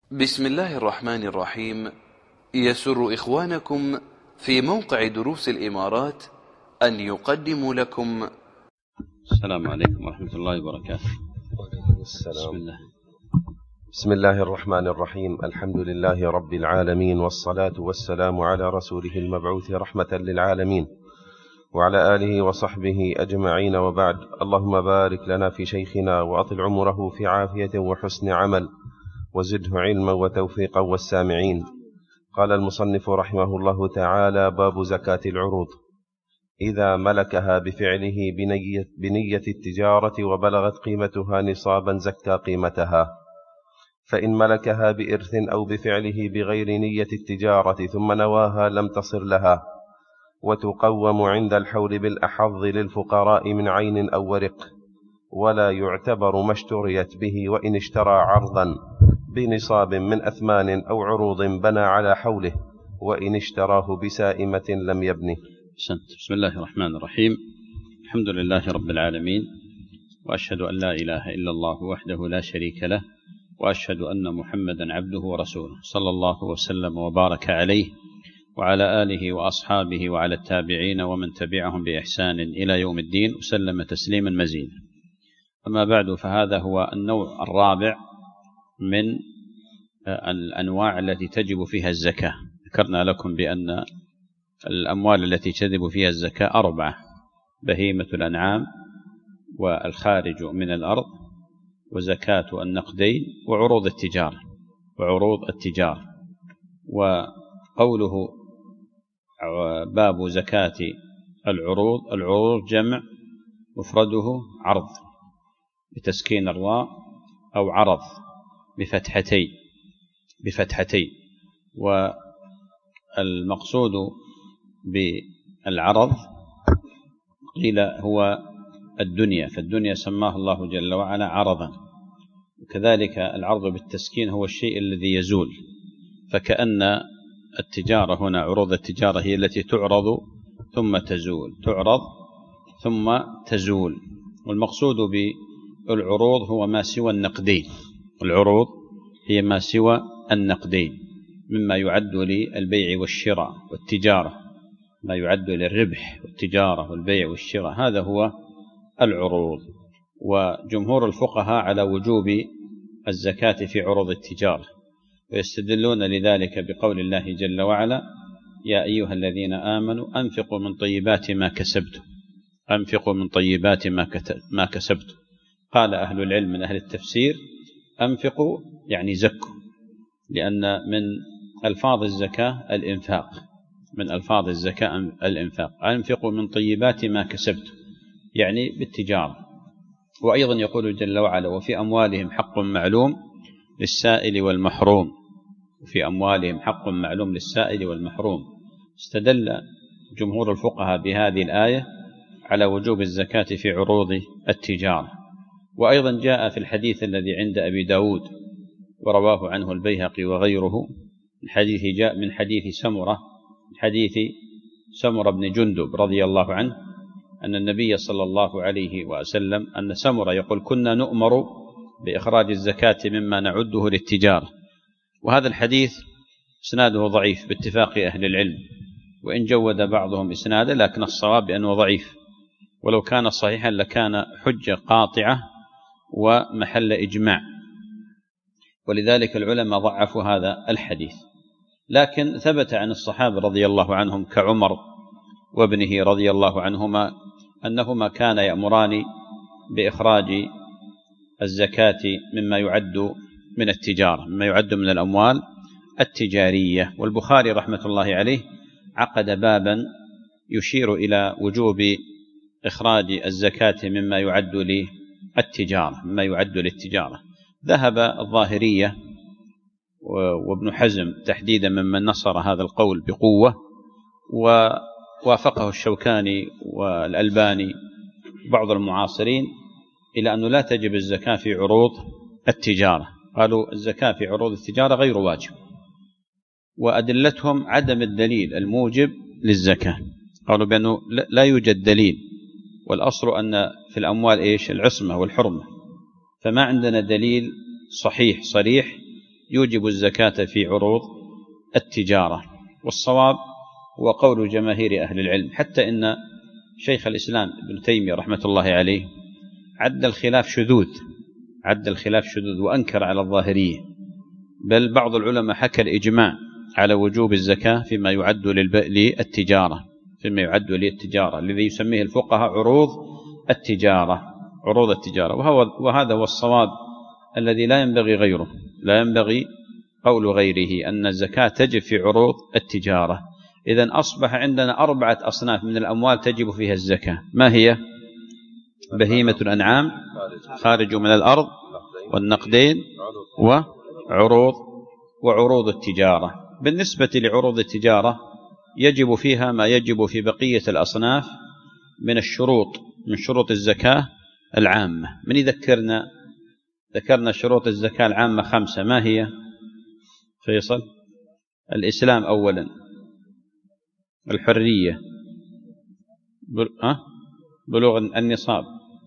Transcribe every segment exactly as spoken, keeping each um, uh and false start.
بسم الله الرحمن الرحيم. يسر إخوانكم في موقع دروس الإمارات أن يقدموا لكم. السلام عليكم ورحمة الله وبركاته. السلام. بسم الله. بسم الله الرحمن الرحيم. الحمد لله رب العالمين، والصلاة والسلام على رسوله المبعوث رحمة للعالمين وعلى آله وصحبه أجمعين، وبعد. اللهم بارك لنا في شيخنا وأطل عمره في عافية وحسن عمل، وزده علما وتوفيقا والسامعين. قال المصنف رحمه الله تعالى: باب زكاة العروض. إذا ملكها بفعله بنية, بنية التجارة وبلغت قيمتها نصابا زكى قيمتها، فإن ملكها بإرث أو بفعله بغير نية التجارة ثم نواها لم تصر لها، وتقوم عند الحول بالأحظ للفقراء من عين أو ورق، ولا يعتبر ما اشتريت به وإن اشترى عرضا بنصاب من أثمان أو عروض بنى على حوله، وإن اشتراه بسائمة لم يبنه. بسم الله الرحمن الرحيم. الحمد لله رب العالمين، وأشهد أن لا إله إلا الله وحده لا شريك له، وأشهد أن محمدا عبده ورسوله، صلى الله وسلم وبارك عليه وعلى آله وأصحابه وعلى التابعين ومن تبعهم بإحسان إلى يوم الدين، وسلم تسليما مزيدا. أما بعد، فهذا هو النوع الرابع من الأنواع التي تجب فيها الزكاة. ذكرنا لكم بأن الأموال التي تجب فيها الزكاة أربعة: بهيمة الأنعام، والخارج من الأرض، وزكاة النقدين، وعروض التجارة وعروض التجارة وقوله باب زكاة العروض. العروض جمع، مفرده عرض بتسكين الراء، أو عرض بفتحتين بفتحتين والمقصود بالعرض قيل هو الدنيا، فالدنيا سماه الله جل وعلا عرضا، وكذلك العرض بالتسكين هو الشيء الذي يزول، فكأن التجارة هنا، عروض التجارة هي التي تعرض ثم تزول، تعرض ثم تزول. والمقصود بالعروض هو ما سوى النقدين. العروض هي ما سوى النقدين مما يعد للبيع والشراء والتجارة، ما يعد للربح والتجارة والبيع والشراء، هذا هو العروض. وجمهور الفقهاء على وجوب الزكاة في عروض التجارة، ويستدلون لذلك بقول الله جل وعلا: يا أيها الذين آمنوا أنفقوا من طيبات ما كسبتم أنفقوا من طيبات ما كسبتم. قال أهل العلم من أهل التفسير: أنفقوا يعني زكوا، لأن من ألفاظ الزكاة الإنفاق، من ألفاظ الزكاة الإنفاق. أنفقوا من طيبات ما كسبتم يعني بالتجارة. وأيضا يقول جل وعلا: وفي أموالهم حق معلوم للسائل والمحروم وفي أموالهم حق معلوم للسائل والمحروم. استدل جمهور الفقهاء بهذه الآية على وجوب الزكاة في عروض التجارة. وأيضا جاء في الحديث الذي عند أبي داود ورواه عنه البيهقي وغيره، من حديث جاء من حديث سمرة من حديث سمرة بن جندب رضي الله عنه أن النبي صلى الله عليه وسلم أن سمرة يقول: كنا نؤمر بإخراج الزكاة مما نعده للتجارة. وهذا الحديث إسناده ضعيف باتفاق أهل العلم، وإن جود بعضهم إسناده، لكن الصواب بأنه ضعيف، ولو كان صحيحا لكان حجة قاطعة ومحل إجماع، ولذلك العلماء ضعفوا هذا الحديث. لكن ثبت عن الصحابة رضي الله عنهم كعمر وابنه رضي الله عنهما أنهما كان يأمران بإخراج الزكاة مما يعد من التجارة، مما يعد من الأموال التجارية. والبخاري رحمة الله عليه عقد بابا يشير إلى وجوب إخراج الزكاة مما يعد للتجارة مما يعد للتجارة. ذهب الظاهرية وابن حزم تحديدا ممن نصر هذا القول بقوة، ووافقه الشوكاني والألباني بعض المعاصرين، إلى أنه لا تجب الزكاة في عروض التجارة. قالوا الزكاة في عروض التجارة غير واجب، وأدلتهم عدم الدليل الموجب للزكاة. قالوا بأنه لا يوجد دليل، والأصل أن في الأموال إيش؟ العصمة والحرمة، فما عندنا دليل صحيح صريح يوجب الزكاة في عروض التجارة. والصواب هو قول جماهير أهل العلم، حتى إن شيخ الإسلام ابن تيمية رحمة الله عليه عد الخلاف شذوذ عد الخلاف شذوذ وأنكر على الظاهرية، بل بعض العلماء حكى الإجماع على وجوب الزكاة فيما يعد للتجارة فيما يعد للتجارة الذي يسميه الفقهاء عروض التجارة عروض التجارة وهو وهذا هو الصواب الذي لا ينبغي غيره لا ينبغي قول غيره أن الزكاة تجب في عروض التجارة. إذن أصبح عندنا أربعة أصناف من الأموال تجب فيها الزكاة. ما هي؟ بهيمة الأنعام، خارج من الأرض، والنقدين، وعروض وعروض التجارة. بالنسبة لعروض التجارة يجب فيها ما يجب في بقية الأصناف من الشروط من شروط الزكاة العامة. من يذكرنا ذكرنا شروط الزكاة العامة خمسة. ما هي فيصل؟ الإسلام أولا، الحرية، بلوغ النصاب،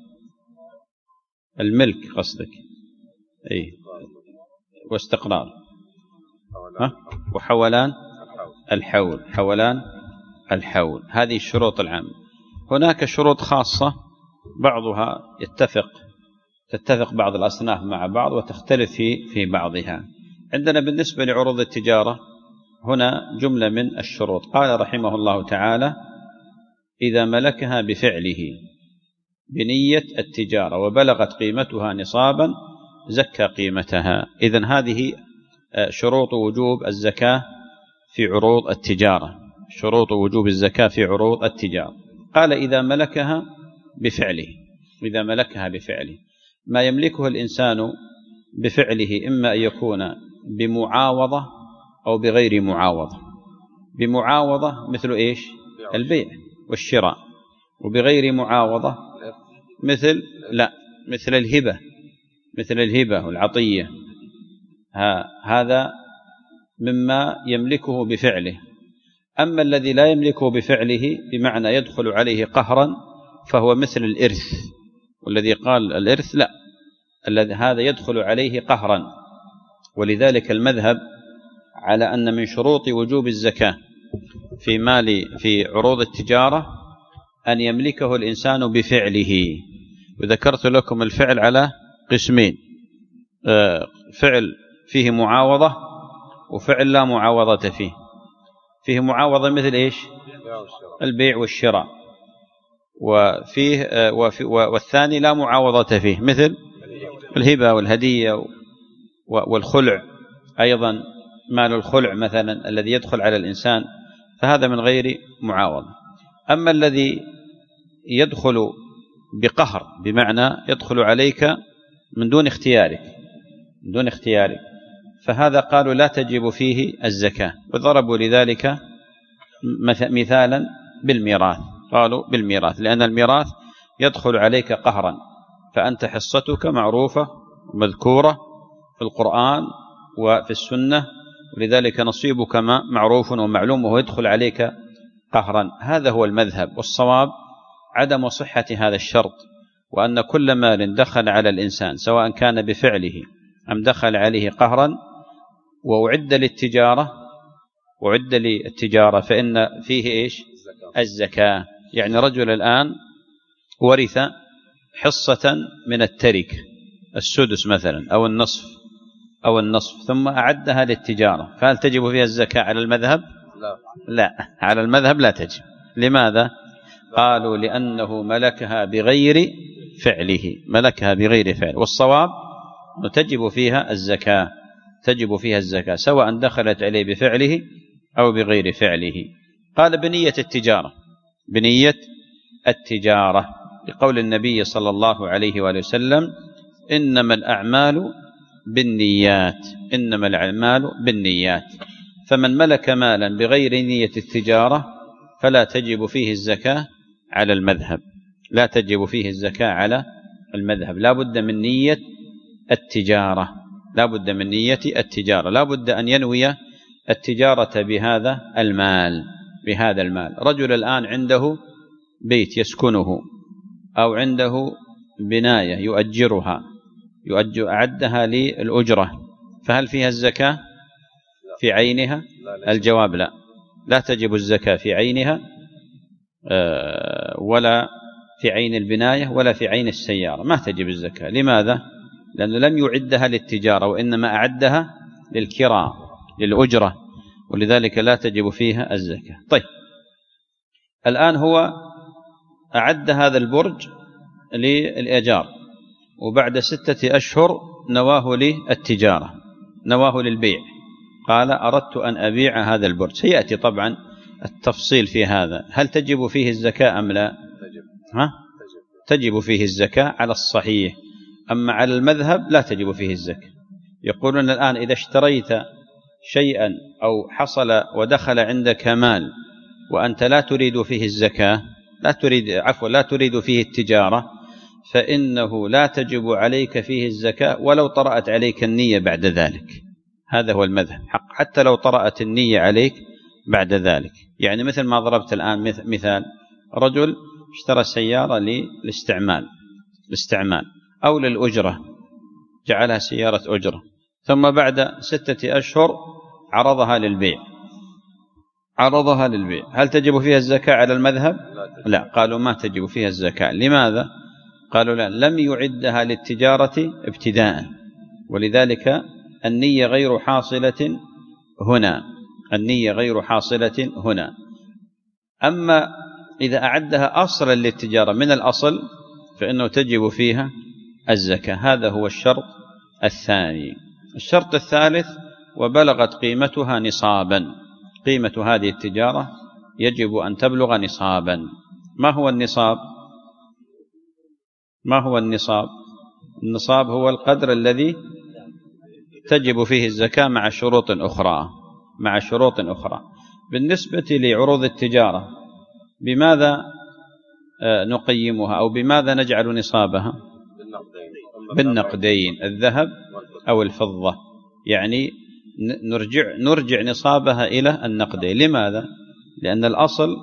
الملك قصدك أي، واستقرار، ها؟ وحولان الحول حولان الحول. هذه الشروط العامة. هناك شروط خاصة بعضها يتفق تتفق بعض الأصناف مع بعض وتختلف في في بعضها. عندنا بالنسبة لعروض التجارة هنا جملة من الشروط. قال رحمه الله تعالى: إذا ملكها بفعله بنية التجارة وبلغت قيمتها نصابا زكى قيمتها. إذن هذه شروط وجوب الزكاة في عروض التجارة شروط وجوب الزكاة في عروض التجارة. قال: إذا ملكها بفعله إذا ملكها بفعله ما يملكه الإنسان بفعله إما أن يكون بمعاوضة أو بغير معاوضة. بمعاوضة مثل إيش؟ البيع والشراء. وبغير معاوضة مثل لا مثل الهبة مثل الهبة والعطية. ها هذا مما يملكه بفعله. أما الذي لا يملكه بفعله بمعنى يدخل عليه قهرا فهو مثل الإرث. والذي قال الإرث لا، الذي هذا يدخل عليه قهرا. ولذلك المذهب على أن من شروط وجوب الزكاة في مال في عروض التجارة أن يملكه الإنسان بفعله. وذكرت لكم الفعل على قسمين: فعل فيه معاوضة وفعل لا معاوضة فيه. فيه معاوضة مثل إيش؟ البيع والشراء. وفيه والثاني لا معاوضة فيه مثل الهبة والهدية والخلع. أيضا مال الخلع مثلا الذي يدخل على الإنسان فهذا من غير معاوضة. أما الذي يدخل بقهر بمعنى يدخل عليك من دون اختيارك من دون اختيارك فهذا قالوا لا تجب فيه الزكاة. وضربوا لذلك مثالا بالميراث. قالوا بالميراث لأن الميراث يدخل عليك قهرا، فأنت حصتك معروفة مذكورة في القرآن وفي السنة، ولذلك نصيبك معروف ومعلوم وهو يدخل عليك قهرا. هذا هو المذهب. والصواب عدم صحة هذا الشرط، وأن كل مال دخل على الإنسان سواء كان بفعله أم دخل عليه قهرا وأعد للتجارة وعد للتجارة فإن فيه إيش؟ الزكاة. يعني رجل الآن ورث حصة من التركة السدس مثلا أو النصف أو النصف ثم أعدها للتجارة، فهل تجب فيها الزكاة على المذهب؟ لا, لا. على المذهب لا تجب. لماذا؟ قالوا لأنه ملكها بغير فعله ملكها بغير فعل. والصواب تجب فيها الزكاة تجب فيها الزكاة سواء دخلت عليه بفعله أو بغير فعله. قال بنية التجارة بنية التجارة لقول النبي صلى الله عليه وآله وسلم: إنما الأعمال بالنيات إنما الأعمال بالنيات. فمن ملك مالا بغير نية التجارة فلا تجب فيه الزكاة على المذهب لا تجب فيه الزكاة على المذهب. لا بد من نية التجارة لا بد من نية التجارة لا بد أن ينوي التجارة بهذا المال بهذا المال. رجل الآن عنده بيت يسكنه أو عنده بناية يؤجرها يؤجر أعدها للأجرة فهل فيها الزكاة في عينها؟ الجواب لا، لا تجب الزكاة في عينها ولا في عين البناية ولا في عين السيارة، ما تجب الزكاة. لماذا؟ لأنه لم يعدها للتجارة، وإنما أعدها للكراء للأجرة، ولذلك لا تجب فيها الزكاة. طيب، الآن هو أعد هذا البرج للإيجار، وبعد ستة أشهر نواه للتجارة، نواه للبيع، قال أردت أن أبيع هذا البرج. سيأتي طبعا التفصيل في هذا، هل تجب فيه الزكاة أم لا؟ ها؟ تجب فيه الزكاة على الصحيح، أما على المذهب لا تجب فيه الزكاة. يقولون الآن إذا اشتريت شيئا أو حصل ودخل عندك مال وأنت لا تريد فيه الزكاة، لا تريد عفوا لا تريد فيه التجارة، فإنه لا تجب عليك فيه الزكاة ولو طرأت عليك النية بعد ذلك. هذا هو المذهب، حق حتى لو طرأت النية عليك بعد ذلك. يعني مثل ما ضربت الآن مثال، رجل اشترى سيارة للاستعمال الاستعمال أو للأجرة، جعلها سيارة أجرة، ثم بعد ستة أشهر عرضها للبيع عرضها للبيع هل تجب فيها الزكاة على المذهب؟ لا، قالوا ما تجب فيها الزكاة. لماذا؟ قالوا لا، لم يعدها للتجارة ابتداء، ولذلك النية غير حاصلة هنا النية غير حاصلة هنا. أما إذا أعدها أصلا للتجارة من الأصل فإنه تجب فيها الزكاة. هذا هو الشرط الثاني. الشرط الثالث: وبلغت قيمتها نصابا. قيمة هذه التجارة يجب أن تبلغ نصابا. ما هو النصاب؟ ما هو النصاب؟ النصاب هو القدر الذي تجب فيه الزكاة مع شروط أخرى مع شروط أخرى. بالنسبة لعروض التجارة بماذا نقيمها أو بماذا نجعل نصابها؟ بالنقدين، الذهب أو الفضة، يعني نرجع نرجع نصابها إلى النقدين. لماذا؟ لأن الأصل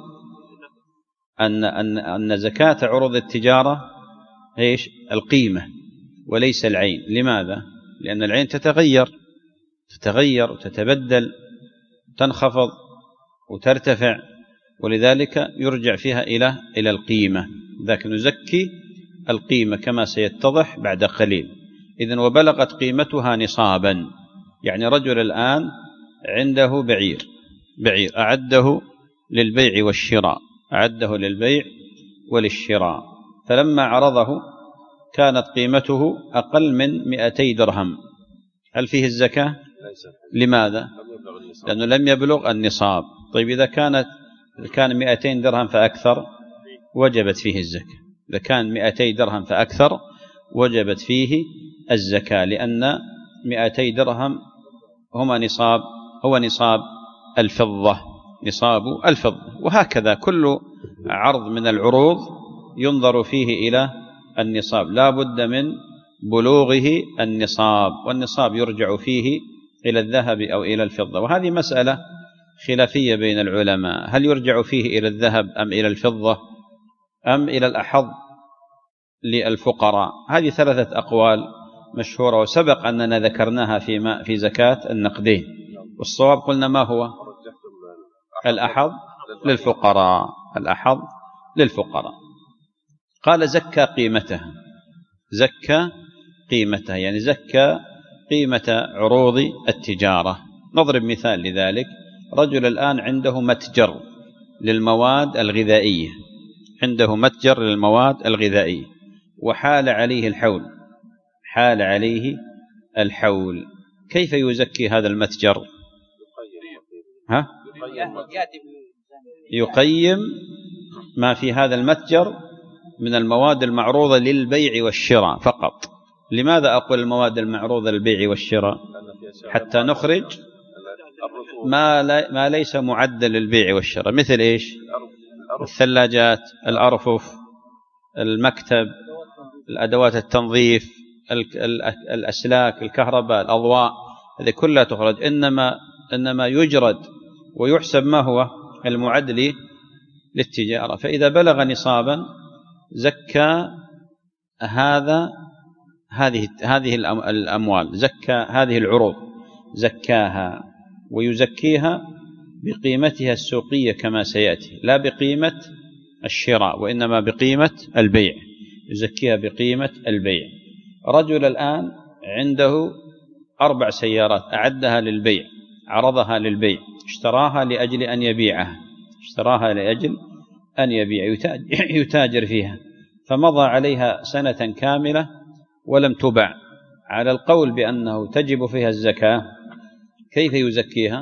أن أن أن زكاة عروض التجارة ايش؟ القيمة وليس العين. لماذا؟ لأن العين تتغير تتغير وتتبدل، تنخفض وترتفع، ولذلك يرجع فيها إلى إلى القيمة. ذاك نزكي القيمة كما سيتضح بعد قليل. إذن وبلغت قيمتها نصابا، يعني رجل الآن عنده بعير بعير أعده للبيع والشراء أعده للبيع وللشراء فلما عرضه كانت قيمته أقل من مئتي درهم. هل فيه الزكاة؟ لماذا؟ لأنه لم يبلغ النصاب. طيب إذا كانت كان مئتين درهم فأكثر وجبت فيه الزكاة. إذا كان مئتي درهم فأكثر وجبت فيه الزكاة، لأن مئتي درهم هما نصاب هو نصاب الفضة نصاب الفضة. وهكذا كل عرض من العروض ينظر فيه إلى النصاب، لا بد من بلوغه النصاب، والنصاب يرجع فيه إلى الذهب أو إلى الفضة. وهذه مسألة خلافية بين العلماء، هل يرجع فيه إلى الذهب أم إلى الفضة أم إلى الأحظ للفقراء؟ هذه ثلاثة أقوال مشهورة، وسبق أننا ذكرناها في في زكاة النقدين، والصواب قلنا ما هو؟ الأحظ للفقراء الأحظ للفقراء. قال زكى قيمتها زكى قيمتها يعني زكى قيمة عروض التجارة. نضرب مثال لذلك: رجل الآن عنده متجر للمواد الغذائية عنده متجر للمواد الغذائية وحال عليه الحول حال عليه الحول كيف يزكي هذا المتجر؟ ها؟ يقيم ما في هذا المتجر من المواد المعروضة للبيع والشراء فقط. لماذا أقول المواد المعروضة للبيع والشراء؟ حتى نخرج ما, لا ما ليس معدا للبيع والشراء، مثل إيش؟ الثلاجات، الأرفف، المكتب، الأدوات التنظيف، الأسلاك، الكهرباء، الأضواء، هذه كلها تخرج. إنما إنما يجرد ويحسب ما هو المعد للتجارة. فإذا بلغ نصابا زكى هذا هذه هذه الأموال، زكى هذه العروض، زكاها ويزكيها بقيمتها السوقية كما سيأتي، لا بقيمة الشراء وإنما بقيمة البيع، يزكيها بقيمة البيع. رجل الآن عنده أربع سيارات أعدها للبيع، عرضها للبيع، اشتراها لأجل أن يبيعها، اشتراها لأجل أن يبيع، يتاجر فيها، فمضى عليها سنة كاملة ولم تباع، على القول بأنه تجب فيها الزكاة، كيف يزكيها؟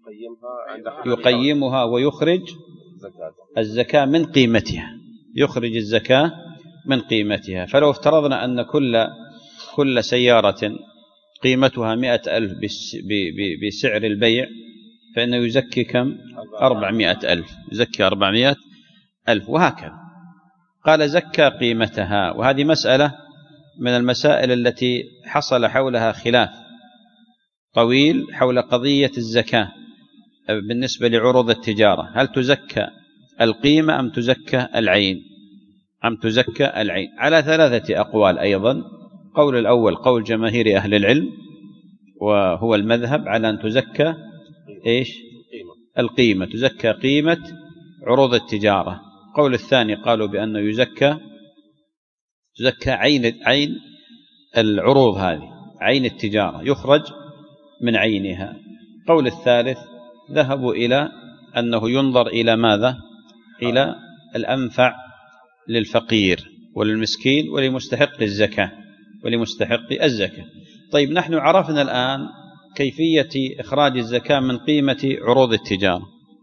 يقيمها ويخرج الزكاة من قيمتها، يخرج الزكاة من قيمتها. فلو افترضنا أن كل كل سيارة قيمتها مئة ألف بسعر البيع، فإنه يزكي كم؟ أربعمائة ألف، يزكي أربعمائة ألف، وهكذا. قال زكى قيمتها، وهذه مسألة من المسائل التي حصل حولها خلاف طويل حول قضية الزكاة بالنسبة لعروض التجارة، هل تزكى القيمة أم تزكى العين أم تزكى العين؟ على ثلاثة أقوال أيضا. قول الأول قول جماهير أهل العلم، وهو المذهب على أن تزكى إيش؟ القيمة، تزكى قيمة عروض التجارة. قول الثاني قالوا بأنه يزكى تزكى عين عين العروض هذه، عين التجارة، يخرج من عينها. قول الثالث ذهبوا إلى أنه ينظر إلى ماذا؟ إلى الأنفع للفقير وللمسكين ولمستحق الزكاة ولمستحق الزكاة. طيب، نحن عرفنا الآن كيفية إخراج الزكاة من قيمة عروض التجارة،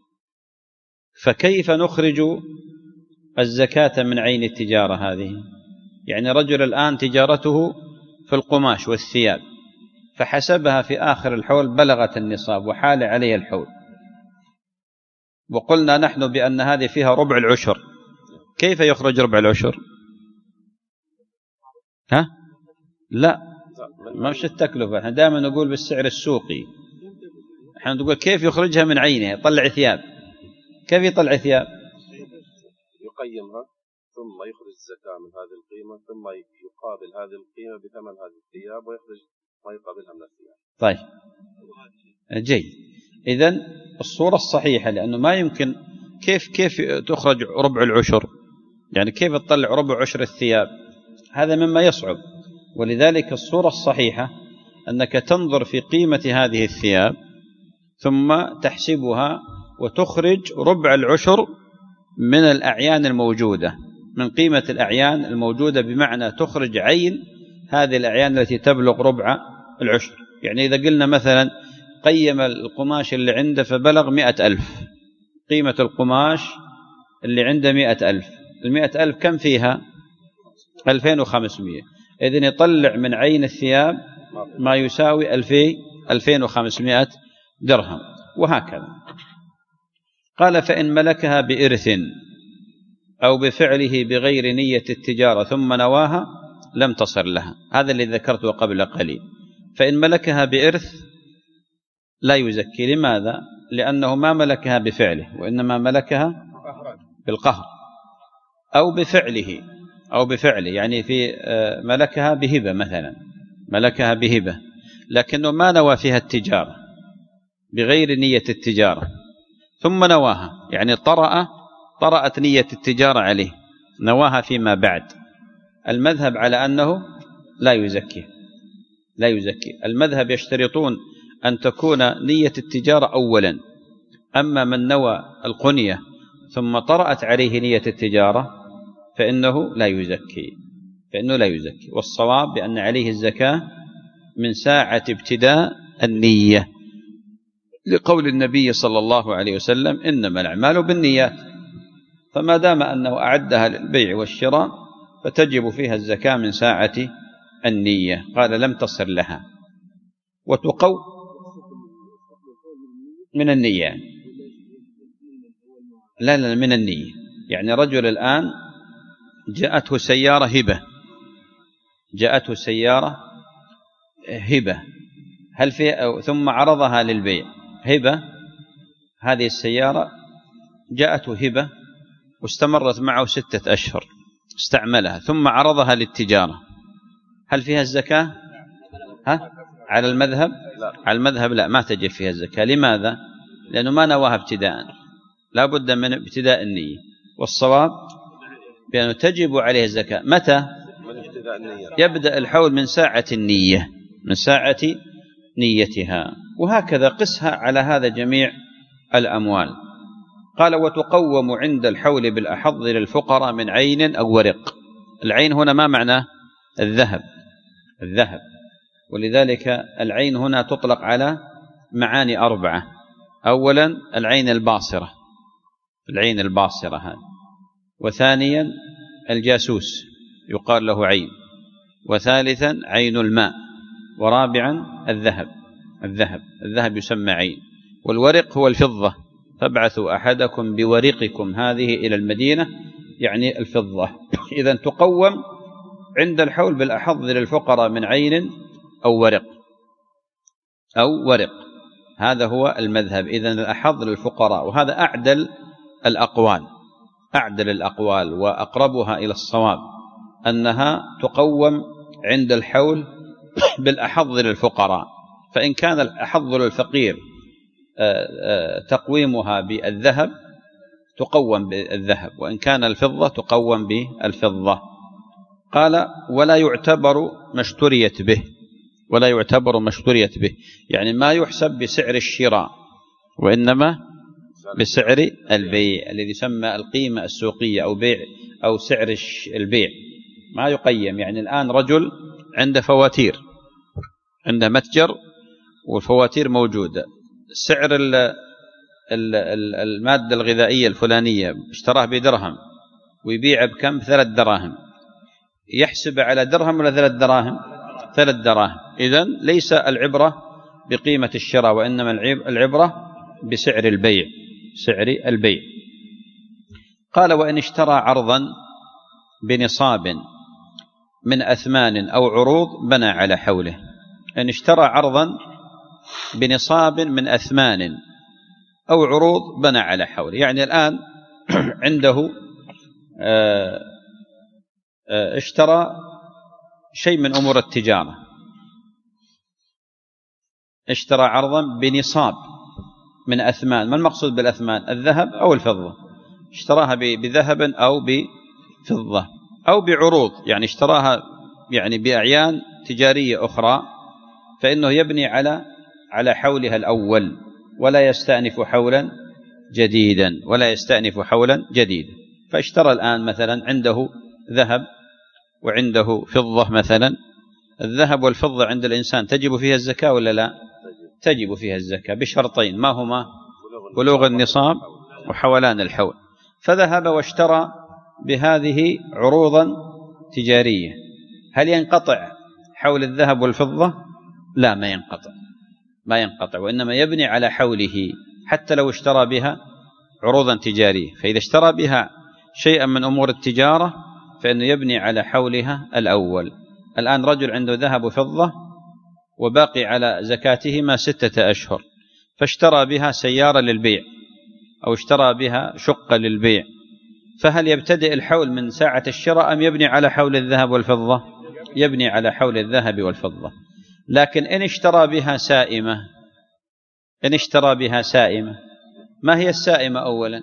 فكيف نخرج الزكاة من عين التجارة هذه؟ يعني رجل الآن تجارته في القماش والثياب، فحسبها في آخر الحول بلغت النصاب وحال عليه الحول، وقلنا نحن بأن هذه فيها ربع العشر، كيف يخرج ربع العشر؟ ها؟ لا، ما مش التكلفة، احنا دائما نقول بالسعر السوقي، احنا نقول كيف يخرجها من عينها، يطلع ثياب، كيف يطلع ثياب؟ يقيمها ثم يخرج الزكاة من هذه القيمة، ثم يقابل هذه القيمة بثمن هذه الثياب ويخرج ما يقابلها من الثياب. طيب، جيد. إذن الصورة الصحيحة، لأنه ما يمكن كيف كيف تخرج ربع العشر، يعني كيف تطلع ربع عشر الثياب، هذا مما يصعب. ولذلك الصورة الصحيحة أنك تنظر في قيمة هذه الثياب ثم تحسبها وتخرج ربع العشر من الأعيان الموجودة، من قيمة الأعيان الموجودة، بمعنى تخرج عين هذه الأعيان التي تبلغ ربع العشر. يعني إذا قلنا مثلا قيم القماش اللي عنده فبلغ مئة ألف، قيمة القماش اللي عنده مئة ألف، المئة ألف كم فيها؟ ألفين وخمسمائة، إذن يطلع من عين الثياب ما يساوي ألفين وخمسمائة درهم، وهكذا. قال فإن ملكها بإرث أو بفعله بغير نية التجارة ثم نواها لم تصر لها، هذا اللي ذكرته قبل قليل. فإن ملكها بإرث لا يزكي، لماذا؟ لأنه ما ملكها بفعله وإنما ملكها بالقهر، أو بفعله أو بفعله يعني في ملكها بهبة مثلا، ملكها بهبة لكنه ما نوى فيها التجارة بغير نية التجارة ثم نواها، يعني طرأ طرأت نية التجارة عليه، نواها فيما بعد، المذهب على أنه لا يزكي لا يزكي المذهب يشترطون أن تكون نية التجارة أولا، أما من نوى القنية ثم طرأت عليه نية التجارة فإنه لا يزكي فإنه لا يزكي والصواب بأن عليه الزكاة من ساعة ابتداء النية، لقول النبي صلى الله عليه وسلم إنما الأعمال بالنيات، فما دام أنه أعدها للبيع والشراء فتجب فيها الزكاة من ساعة النية. قال لم تصر لها، وتقو من النية، لا لا من النية. يعني رجل الآن جاءته سيارة هبة جاءته سيارة هبة هل في ثم عرضها للبيع هبة، هذه السيارة جاءته هبة واستمرت معه ستة أشهر، استعملها ثم عرضها للتجارة، هل فيها الزكاة؟ ها؟ على المذهب؟ على المذهب لا، ما تجب فيها الزكاة. لماذا؟ لأنه ما نواها ابتداء، لا بد من ابتداء النية، والصواب بأنه تجب عليه الزكاة. متى؟ يبدأ الحول من ساعة النية، من ساعة نيتها. وهكذا قسها على هذا جميع الأموال. قال وتقوم عند الحول بالأحظ للفقراء من عين أو ورق. العين هنا ما معناه؟ الذهب، الذهب. ولذلك العين هنا تطلق على معاني أربعة. أولا العين الباصرة، العين الباصرة هذه. وثانيا الجاسوس يقال له عين. وثالثا عين الماء. ورابعا الذهب، الذهب الذهب يسمى عين. والورق هو الفضة، فابعثوا أحدكم بورقكم هذه إلى المدينة، يعني الفضة. إذا تقوم عند الحول بالأحظ للفقراء من عين أو ورق، أو ورق. هذا هو المذهب. إذن الأحظ للفقراء، وهذا أعدل الأقوال، أعدل الأقوال وأقربها إلى الصواب، أنها تقوم عند الحول بالأحظ للفقراء. فإن كان الأحظ للفقير تقويمها بالذهب تقوم بالذهب، وإن كان الفضة تقوم بالفضة. قال ولا يعتبر ما اشتريت به، ولا يعتبر ما اشتريت به، يعني ما يحسب بسعر الشراء، وإنما بسعر البيع الذي يسمى القيمة السوقية أو بيع أو سعر البيع، ما يقيم. يعني الآن رجل عنده فواتير، عنده متجر والفواتير موجودة، سعر المادة الغذائية الفلانية اشتراه بدرهم ويبيع بكم؟ ثلاث دراهم. يحسب على درهم ولا ثلاث دراهم؟ ثلاث دراهم. إذن ليس العبرة بقيمة الشراء، وإنما العبرة بسعر البيع، سعر البيع. قال وإن اشترى عرضا بنصاب من أثمان أو عروض بنى على حوله. إن اشترى عرضا بنصاب من أثمان أو عروض بنى على حوله. يعني الآن عنده اشترى شيء من أمور التجارة، اشترى عرضا بنصاب من أثمان. ما المقصود بالأثمان؟ الذهب أو الفضة. اشتراها بذهب أو بفضة أو بعروض، يعني اشتراها يعني بأعيان تجارية أخرى، فإنه يبني على على حولها الأول، ولا يستأنف حولا جديدا، ولا يستأنف حولا جديدا. فاشترى الآن مثلا عنده ذهب وعنده فضة مثلا. الذهب والفضة عند الإنسان تجب فيها الزكاة ولا لا؟ تجب فيها الزكاة بشرطين، ما هما؟ بلوغ النصاب وحولان الحول. فذهب واشترى بهذه عروضا تجارية. هل ينقطع حول الذهب والفضة؟ لا، ما ينقطع، ما ينقطع، وإنما يبني على حوله حتى لو اشترى بها عروضا تجارية. فإذا اشترى بها شيئا من أمور التجارة فإنه يبني على حولها الأول. الآن رجل عنده ذهب وفضة وباقي على زكاتهما ستة أشهر، فاشترى بها سيارة للبيع أو اشترى بها شقة للبيع، فهل يبتدئ الحول من ساعة الشراء أم يبني على حول الذهب والفضة؟ يبني على حول الذهب والفضة. لكن إن اشترى بها سائمة، إن اشترى بها سائمة، ما هي السائمة أولا؟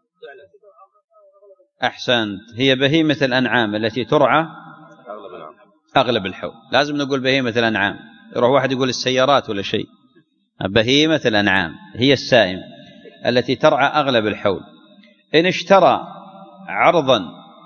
أحسنت، هي بهيمة الأنعام التي ترعى أغلب الحول. لازم نقول بهيمة الأنعام، يروح واحد يقول السيارات ولا شيء. بهيمة الأنعام هي السائمة التي ترعى أغلب الحول. إن اشترى عرضا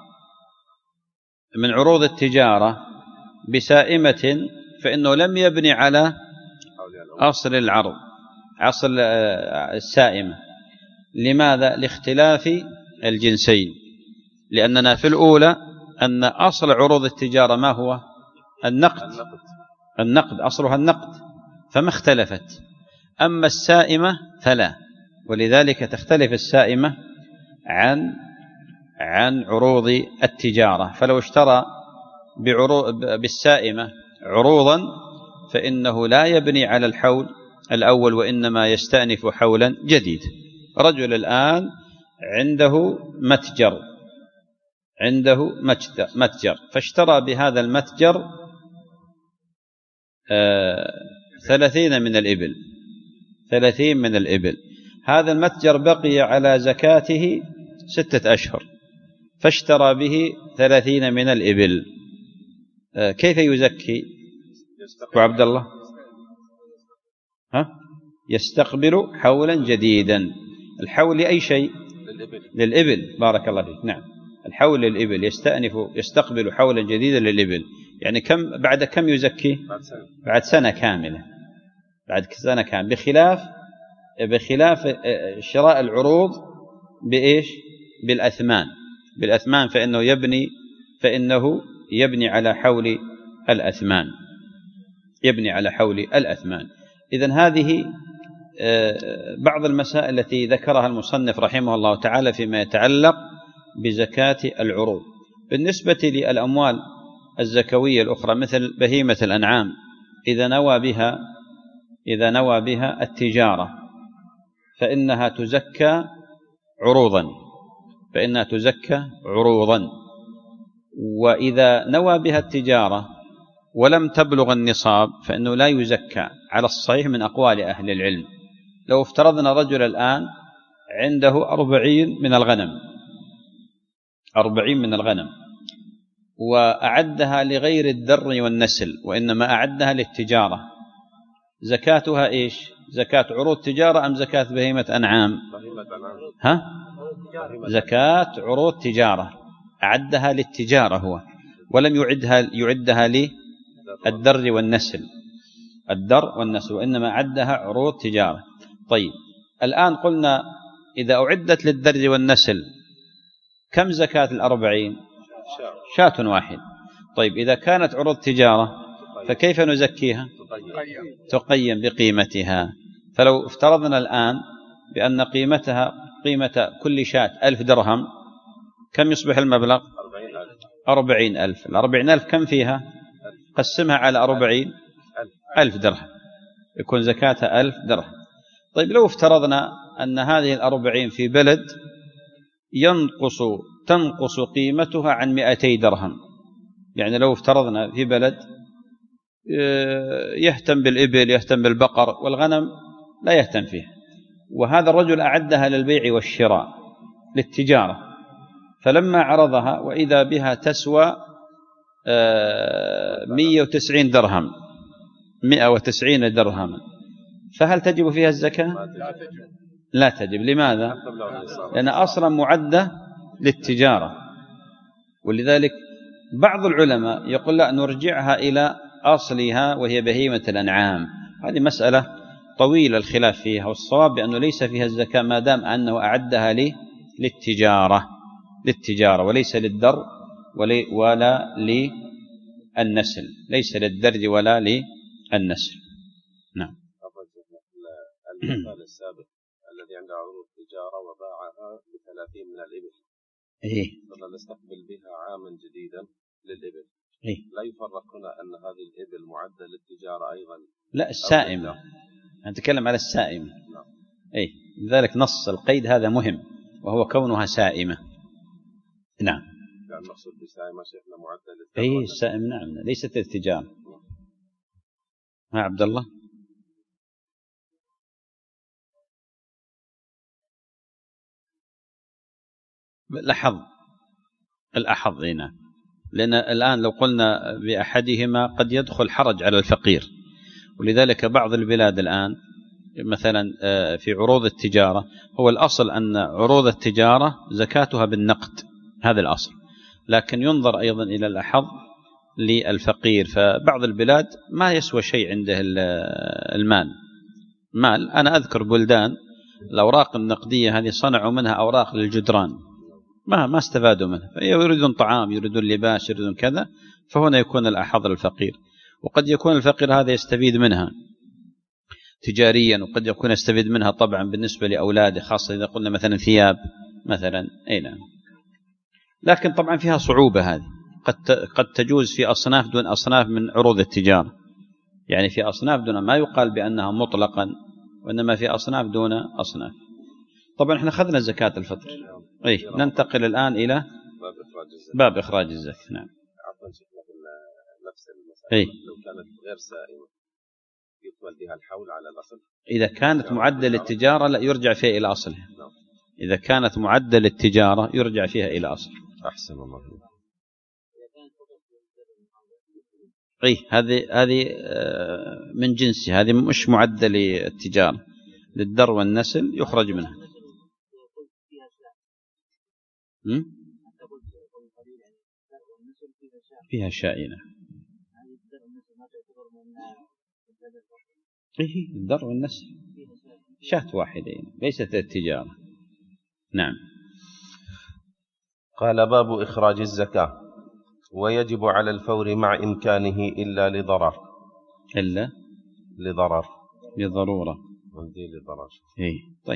من عروض التجارة بسائمة فإنه لم يبني على أصل العرض، أصل السائمة. لماذا؟ لاختلاف الجنسين. لأننا في الأولى أن أصل عروض التجارة ما هو؟ النقد، النقد أصلها النقد، فما اختلفت. أما السائمة فلا، ولذلك تختلف السائمة عن عن عروض التجارة. فلو اشترى بالسائمة عروضا فإنه لا يبني على الحول الأول، وإنما يستأنف حولا جديد. رجل الآن عنده متجر، عنده متجر، فاشترى بهذا المتجر آه ثلاثين من الإبل، ثلاثين من الإبل. هذا المتجر بقي على زكاته ستة أشهر، فاشترى به ثلاثين من الإبل. آه كيف يزكي أبو عبد الله؟ ها؟ يستقبل حولا جديدا. الحول لأي شيء؟ للإبل. للإبل، بارك الله فيك. نعم، الحول للإبل، يستأنف يستقبل حولا جديدا للإبل. يعني كم بعد كم يزكي؟ بعد سنة, بعد سنة كاملة، بعد سنة كاملة، بخلاف بخلاف شراء العروض بإيش؟ بالأثمان. بالأثمان فإنه يبني فإنه يبني على حول الأثمان، يبني على حول الأثمان. إذن هذه بعض المسائل التي ذكرها المصنف رحمه الله تعالى فيما يتعلق بزكاة العروض. بالنسبة للأموال الزكوية الأخرى مثل بهيمة الأنعام، إذا نوى بها إذا نوى بها التجارة فإنها تزكى عروضا، فإنها تزكى عروضا. وإذا نوى بها التجارة ولم تبلغ النصاب فإنه لا يزكى على الصحيح من أقوال أهل العلم. لو افترضنا رجل الآن عنده أربعين من الغنم، أربعين من الغنم، وأعدها لغير الدر والنسل وإنما أعدها للتجارة، زكاتها إيش؟ زكاة عروض تجارة أم زكاة بهيمة أنعام؟ ها؟ زكاة عروض تجارة، أعدها للتجارة هو، ولم يعدها يعدها للدر والنسل، الدر والنسل، وإنما أعدها عروض تجارة. طيب الآن قلنا إذا أعدت للدر والنسل كم زكاة الأربعين؟ شاة واحد. طيب إذا كانت عروض تجارة فكيف نزكيها؟ تقيم بقيمتها. فلو افترضنا الآن بأن قيمتها قيمة كل شاة ألف درهم، كم يصبح المبلغ؟ أربعين ألف. الأربعين ألف كم فيها؟ قسمها على أربعين ألف درهم، يكون زكاتها ألف درهم. طيب لو افترضنا أن هذه الأربعين في بلد ينقص تنقص قيمتها عن مئتي درهم، يعني لو افترضنا في بلد يهتم بالإبل، يهتم بالبقر، والغنم لا يهتم فيه، وهذا الرجل أعدها للبيع والشراء للتجارة، فلما عرضها وإذا بها تسوى مئة وتسعين درهم، مئة وتسعين درهم، فهل تجب فيها الزكاة؟ لا تجب. لماذا؟ لأن أصلا معدة للتجارة. ولذلك بعض العلماء يقول لا، نرجعها إلى أصلها وهي بهيمة الأنعام. هذه مسألة طويل الخلاف فيها، والصواب بأنه ليس فيها الزكاة ما دام أنه أعدها للتجارة للتجارة وليس للدر ولا للنسل، ليس للدر ولا للنسل. نعم. المثال السابق الذي عنده عروض تجارة وباعها بثلاثين من الإبل، إيه؟ فنستقبل بها عاما جديدا للإبل، إيه؟ لا يفرق هنا أن هذه الإبل معدة للتجارة أيضا؟ لا، السائمة، نتكلم على السائمة. نعم. إيه؟ لذلك نص القيد هذا مهم، وهو كونها سائمة. نعم. يعني المقصود بسائمة شيخنا معدة للتجارة؟ إيه السائمة، نعم، ليست للتجارة. ها عبد الله؟ الأحظ، الأحظ هنا، لأن الآن لو قلنا بأحدهما قد يدخل حرج على الفقير. ولذلك بعض البلاد الآن مثلا في عروض التجارة، هو الأصل أن عروض التجارة زكاتها بالنقد، هذا الأصل، لكن ينظر أيضا إلى الأحظ للفقير. فبعض البلاد ما يسوى شيء عنده المال مال أنا أذكر بلدان الأوراق النقدية هذه صنعوا منها أوراق للجدران، ما ما استفادوا منها، يريدون طعام، يريدون لباس، يريدون كذا، فهنا يكون الأحظ الفقير. وقد يكون الفقير هذا يستفيد منها تجاريا، وقد يكون يستفيد منها طبعا بالنسبة لأولاده، خاصة إذا قلنا مثلا ثياب مثلا. أي نعم. لكن طبعا فيها صعوبة هذه، قد قد تجوز في أصناف دون أصناف من عروض التجارة، يعني في أصناف دون، ما يقال بأنها مطلقا، وإنما في أصناف دون أصناف. طبعا احنا أخذنا زكاة الفطر. أي ننتقل الآن إلى باب إخراج الزكاة. نعم. عفوا شيخنا، نفس المسألة أي. لو كانت غير سائمة توديها الحول على الأصل؟ إذا كانت معدة للتجارة لا يرجع فيها إلى أصلها. إذا كانت معدة للتجارة يرجع فيها إلى أصلها. أحسن الله. أي هذه هذه من جنسها، هذه مش معدة للتجارة، للدر والنسل يخرج منها. م? فيها شائنة. إيه الدر والنسل شاة واحدين ليست التجارة. نعم. قال باب إخراج الزكاة. ويجب على الفور مع إمكانه إلا لضرر. إلا لضرر لضرورة. ودي لضرر. إيه طيب.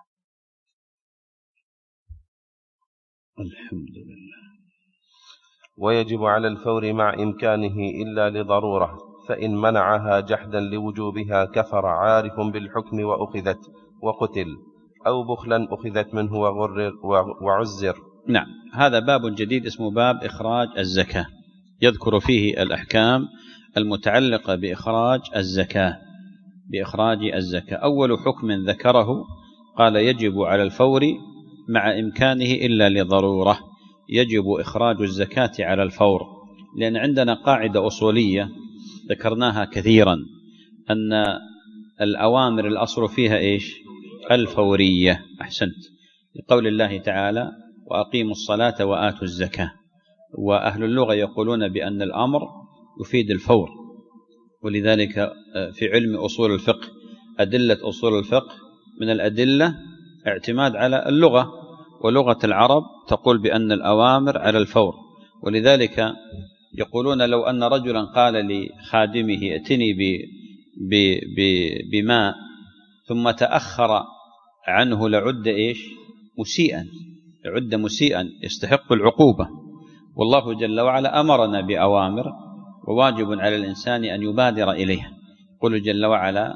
الحمد لله. ويجب على الفور مع إمكانه إلا لضرورة، فإن منعها جحدا لوجوبها كفر عارف بالحكم وأخذت وقتل، أو بخلا أخذت منه وغرر وعزر. نعم. هذا باب جديد اسمه باب إخراج الزكاة، يذكر فيه الأحكام المتعلقة بإخراج الزكاة بإخراج الزكاة. أول حكم ذكره قال يجب على الفور مع إمكانه إلا لضرورة. يجب إخراج الزكاة على الفور، لأن عندنا قاعدة أصولية ذكرناها كثيرا، أن الأوامر الأصل فيها إيش؟ الفورية. أحسنت. لقول الله تعالى وأقيموا الصلاة وآتوا الزكاة. وأهل اللغة يقولون بأن الأمر يفيد الفور، ولذلك في علم أصول الفقه أدلة أصول الفقه من الأدلة اعتماد على اللغة، ولغة العرب تقول بأن الأوامر على الفور. ولذلك يقولون لو أن رجلا قال لخادمه ائتني بماء ثم تأخر عنه لعد إيش؟ مسيئا، لعد مسيئا يستحق العقوبة. والله جل وعلا أمرنا بأوامر وواجب على الإنسان أن يبادر إليها. قل جل وعلا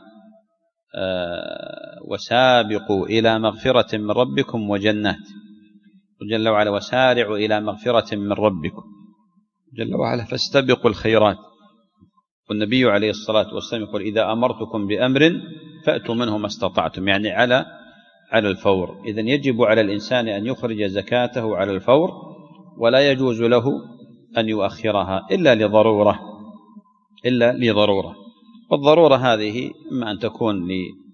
آه وسابقوا إلى مغفرة من ربكم وجنات، جل وعلا وسارعوا إلى مغفرة من ربكم جل وعلا فاستبقوا الخيرات. والنبي عليه الصلاة والسلام يقول إذا أمرتكم بأمر فأتوا منه ما استطعتم، يعني على على الفور. إذن يجب على الإنسان أن يخرج زكاته على الفور، ولا يجوز له أن يؤخرها إلا لضرورة إلا لضرورة. والضرورة هذه إما أن تكون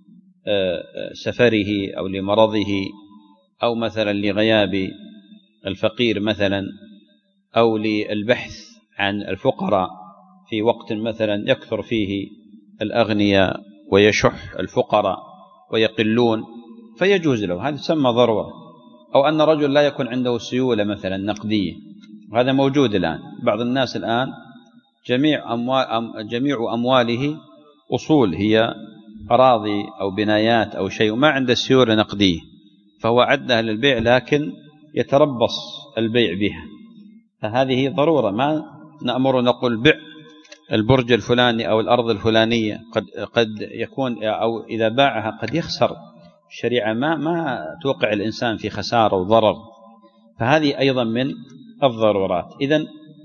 لسفره أو لمرضه، أو مثلا لغياب الفقير مثلا، أو للبحث عن الفقراء في وقت مثلا يكثر فيه الأغنياء ويشح الفقراء ويقلون، فيجوز له، هذا يسمى ضرورة. أو أن رجل لا يكون عنده سيولة مثلا نقدية، وهذا موجود الآن. بعض الناس الآن جميع أموال جميع أمواله أصول، هي أراضي أو بنايات أو شيء، وما عنده سيولة نقدية، فهو عدها للبيع لكن يتربص البيع بها، فهذه ضرورة. ما نأمر نقول بيع البرج الفلاني أو الأرض الفلانية، قد قد يكون أو إذا باعها قد يخسر. الشريعة ما ما توقع الإنسان في خسارة وضرر، فهذه أيضا من الضرورات. إذن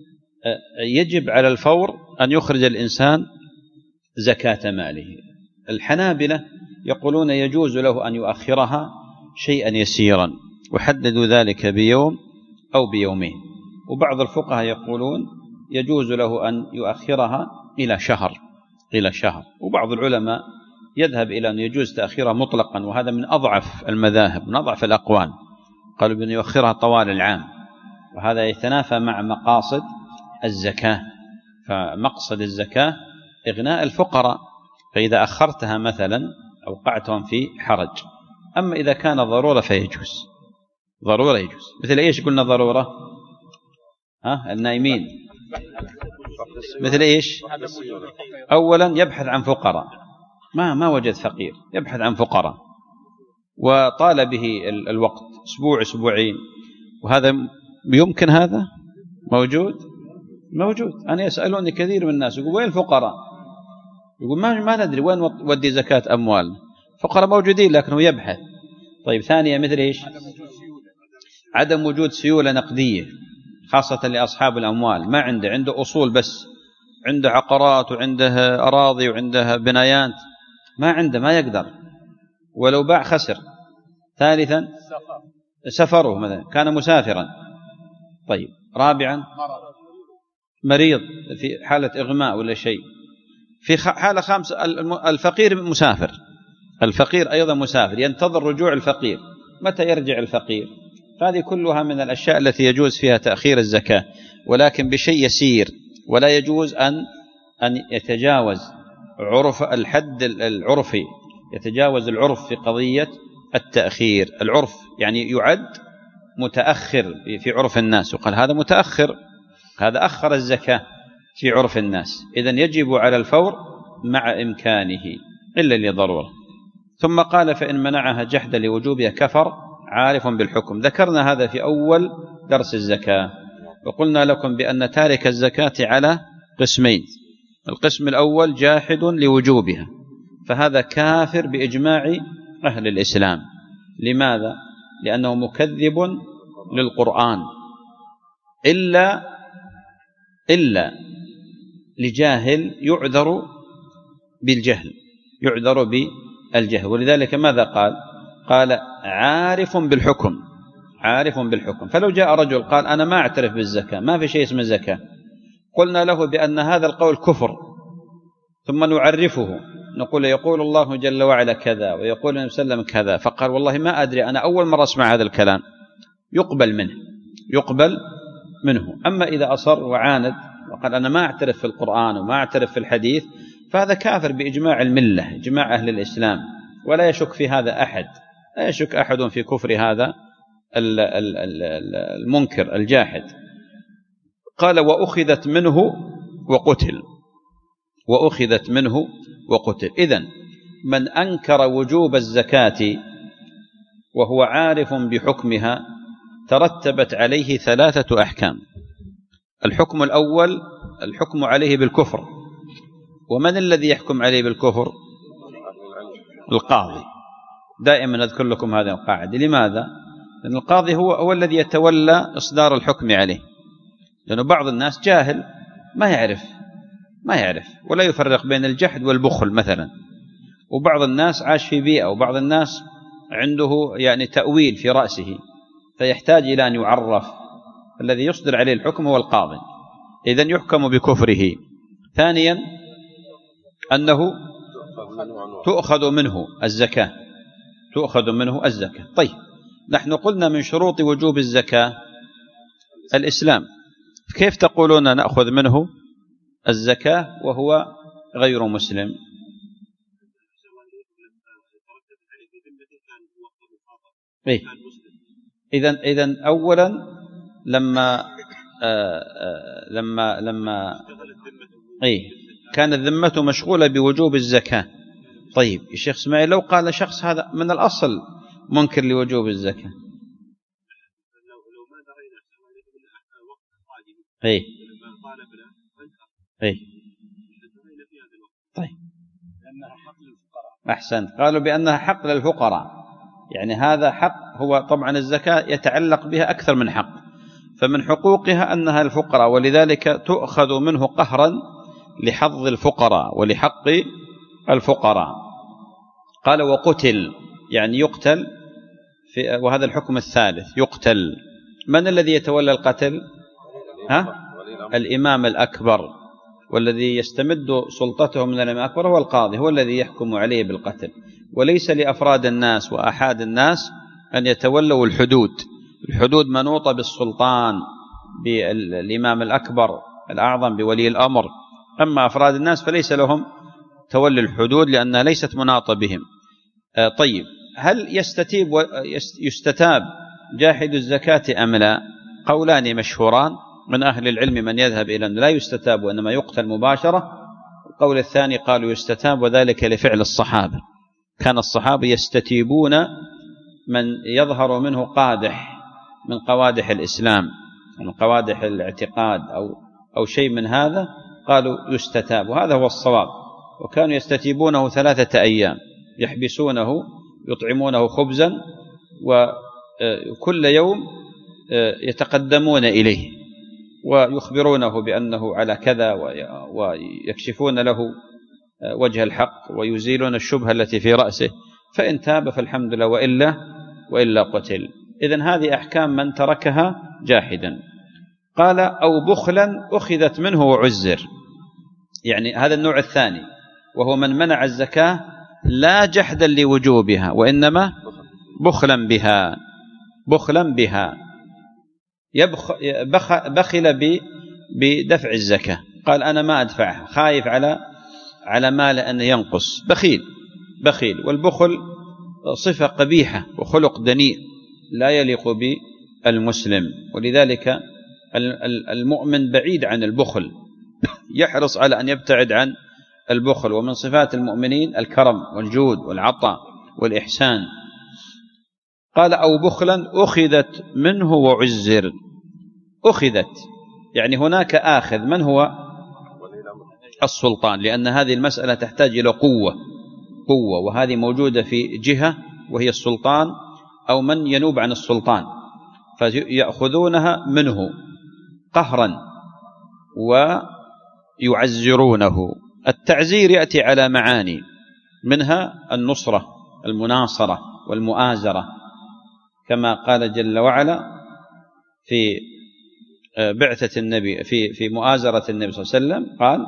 يجب على الفور أن يخرج الإنسان زكاة ماله. الحنابلة يقولون يجوز له أن يؤخرها شيئا يسيرا، وحددوا ذلك بيوم أو بيومين. وبعض الفقهاء يقولون يجوز له أن يؤخرها إلى شهر إلى شهر وبعض العلماء يذهب إلى أن يجوز تأخيرها مطلقا، وهذا من أضعف المذاهب، من أضعف الأقوال. قالوا بأن يؤخرها طوال العام، وهذا يتنافى مع مقاصد الزكاة. فمقصد الزكاة إغناء الفقراء، فإذا أخرتها مثلا أوقعتهم في حرج. أما إذا كان ضرورة فيجوز، ضرورة يجوز. مثل إيش قلنا ضرورة؟ ها النايمين. مثل إيش؟ أولا يبحث عن فقراء، ما ما وجد فقير، يبحث عن فقراء وطال به الوقت أسبوع أسبوعين، وهذا يمكن، هذا موجود موجود. أنا يسألوني كثير من الناس يقول وين الفقراء؟ يقول ما ما ندري وين ودي زكاة أموال. فقراء موجودين لكنه يبحث. طيب ثانية مثل إيش؟ عدم وجود سيولة نقدية، خاصة لأصحاب الأموال، ما عنده عنده أصول بس، عنده عقارات وعنده أراضي وعنده بنايات، ما عنده، ما يقدر، ولو باع خسر. ثالثا سفره، مثلا كان مسافرا. طيب. رابعا مريض في حالة إغماء ولا شيء. في حالة خامسة الفقير مسافر، الفقير أيضا مسافر ينتظر رجوع الفقير. متى يرجع الفقير؟ هذه كلها من الأشياء التي يجوز فيها تأخير الزكاة، ولكن بشيء يسير، ولا يجوز أن أن يتجاوز عرف الحد العرفي، يتجاوز العرف في قضية التأخير. العرف يعني يعد متأخر في عرف الناس، وقال هذا متأخر، هذا أخر الزكاة في عرف الناس، إذن يجب على الفور مع إمكانه إلا لضرورة. ثم قال فإن منعها جحدا لوجوبها كفر عارف بالحكم. ذكرنا هذا في أول درس الزكاة، وقلنا لكم بأن تارك الزكاة على قسمين. القسم الأول جاحد لوجوبها، فهذا كافر بإجماع أهل الإسلام. لماذا؟ لأنه مكذب للقرآن، إلا إلا لجاهل يعذر بالجهل، يعذر بالجهل. ولذلك ماذا قال؟ قال عارف بالحكم، عارف بالحكم. فلو جاء رجل قال أنا ما أعترف بالزكاة، ما في شيء اسمه زكاة، قلنا له بأن هذا القول كفر، ثم نعرفه، نقول يقول الله جل وعلا كذا ويقول النبي صلى الله عليه وسلم كذا، فقال والله ما أدري، أنا أول مرة أسمع هذا الكلام، يقبل منه، يقبل منه. أما إذا أصر وعاند وقال أنا ما أعترف في القرآن وما أعترف في الحديث، فهذا كافر بإجماع الملة، إجماع أهل الإسلام، ولا يشك في هذا أحد، لا يشك أحد في كفر هذا المنكر الجاحد. قال وأخذت منه وقتل، وأخذت منه وقتل. إذن من أنكر وجوب الزكاة وهو عارف بحكمها ترتبت عليه ثلاثة أحكام. الحكم الأول الحكم عليه بالكفر. ومن الذي يحكم عليه بالكفر؟ القاضي. دائما أذكر لكم هذه القاعدة. لماذا؟ لأن القاضي هو, هو الذي يتولى إصدار الحكم عليه، لأنه بعض الناس جاهل ما يعرف ما يعرف ولا يفرق بين الجحد والبخل مثلا، وبعض الناس عاش في بيئة، وبعض الناس عنده يعني تأويل في رأسه فيحتاج إلى أن يعرف. الذي يصدر عليه الحكم هو القاضي، إذن يحكم بكفره. ثانيا أنه تؤخذ منه الزكاة، تؤخذ منه الزكاة. طيب، نحن قلنا من شروط وجوب الزكاة الإسلام، كيف تقولون نأخذ منه الزكاة وهو غير مسلم؟ إيه؟ إذن إذن أولا لما آآ آآ لما لما إيه كان الذمة مشغولة بوجوب الزكاة. طيب يا شيخ اسماعيل، لو قال شخص هذا من الأصل منكر لوجوب الزكاة، إيه إيه طيب أحسنت، قالوا بأنها حق للفقراء، يعني هذا حق، هو طبعا الزكاة يتعلق بها أكثر من حق، فمن حقوقها أنها الفقراء، ولذلك تؤخذ منه قهرا لحظ الفقراء ولحق الفقراء. قال وقتل، يعني يقتل في، وهذا الحكم الثالث يقتل. من الذي يتولى القتل؟ ها؟ الإمام الأكبر، والذي يستمد سلطته من الإمام الأكبر هو القاضي، هو الذي يحكم عليه بالقتل، وليس لأفراد الناس وأحاد الناس أن يتولوا الحدود. الحدود منوطة بالسلطان، بالإمام الأكبر الأعظم، بولي الأمر. أما أفراد الناس فليس لهم تولي الحدود لأنها ليست مناطة بهم. طيب، هل يستتيب يستتاب جاحد الزكاة أم لا؟ قولان مشهوران من أهل العلم، من يذهب إلى أنه لا يستتاب وإنما يقتل مباشرة. القول الثاني قالوا يستتاب، وذلك لفعل الصحابة، كان الصحابة يستتيبون من يظهر منه قادح من قوادح الإسلام، من قوادح الاعتقاد أو أو شيء من هذا، قالوا يستتاب، وهذا هو الصواب. وكانوا يستتيبونه ثلاثة أيام، يحبسونه، يطعمونه خبزا، وكل يوم يتقدمون إليه ويخبرونه بأنه على كذا ويكشفون له وجه الحق ويزيلون الشبهة التي في رأسه، فإن تاب فالحمد لله، وإلا وإلا قتل. إذن هذه أحكام من تركها جاحدا. قال أو بخلا أخذت منه وعزر، يعني هذا النوع الثاني، وهو من منع الزكاة لا جحدا لوجوبها وإنما بخلا بها، بخلا بها يبخ بخ بخل بدفع الزكاة، قال أنا ما أدفعها، خايف على على مال أن ينقص، بخيل بخيل. والبخل صفة قبيحة وخلق دنيء لا يليق بالمسلم، ولذلك المؤمن بعيد عن البخل، يحرص على أن يبتعد عن البخل. ومن صفات المؤمنين الكرم والجود والعطاء والإحسان. قال أو بخلا أخذت منه وعزر، أخذت يعني هناك آخذ، من هو؟ السلطان، لأن هذه المسألة تحتاج إلى قوة قوة وهذه موجودة في جهة وهي السلطان أو من ينوب عن السلطان، فيأخذونها منه قهرا ويعزرونه. التعزير يأتي على معاني، منها النصرة، المناصرة والمؤازرة، كما قال جل وعلا في بعثة النبي في في مؤازرة النبي صلى الله عليه وسلم، قال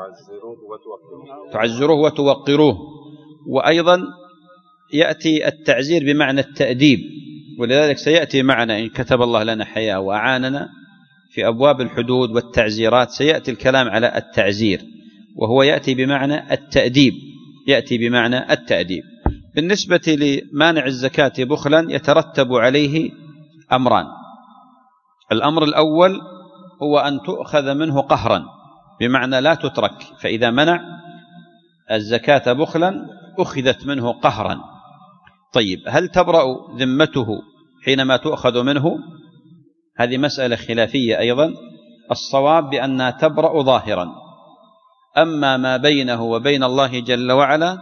تعزروه وتوقروه. وأيضا يأتي التعزير بمعنى التأديب، ولذلك سيأتي معنا إن كتب الله لنا حياة وأعاننا في أبواب الحدود والتعزيرات سيأتي الكلام على التعزير، وهو يأتي بمعنى التأديب، يأتي بمعنى التأديب. بالنسبة لمانع الزكاة بخلا يترتب عليه أمران. الأمر الأول هو أن تؤخذ منه قهرا، بمعنى لا تترك، فإذا منع الزكاة بخلا أخذت منه قهرا. طيب هل تبرأ ذمته حينما تؤخذ منه؟ هذه مسألة خلافية أيضا. الصواب بأنها تبرأ ظاهرا، أما ما بينه وبين الله جل وعلا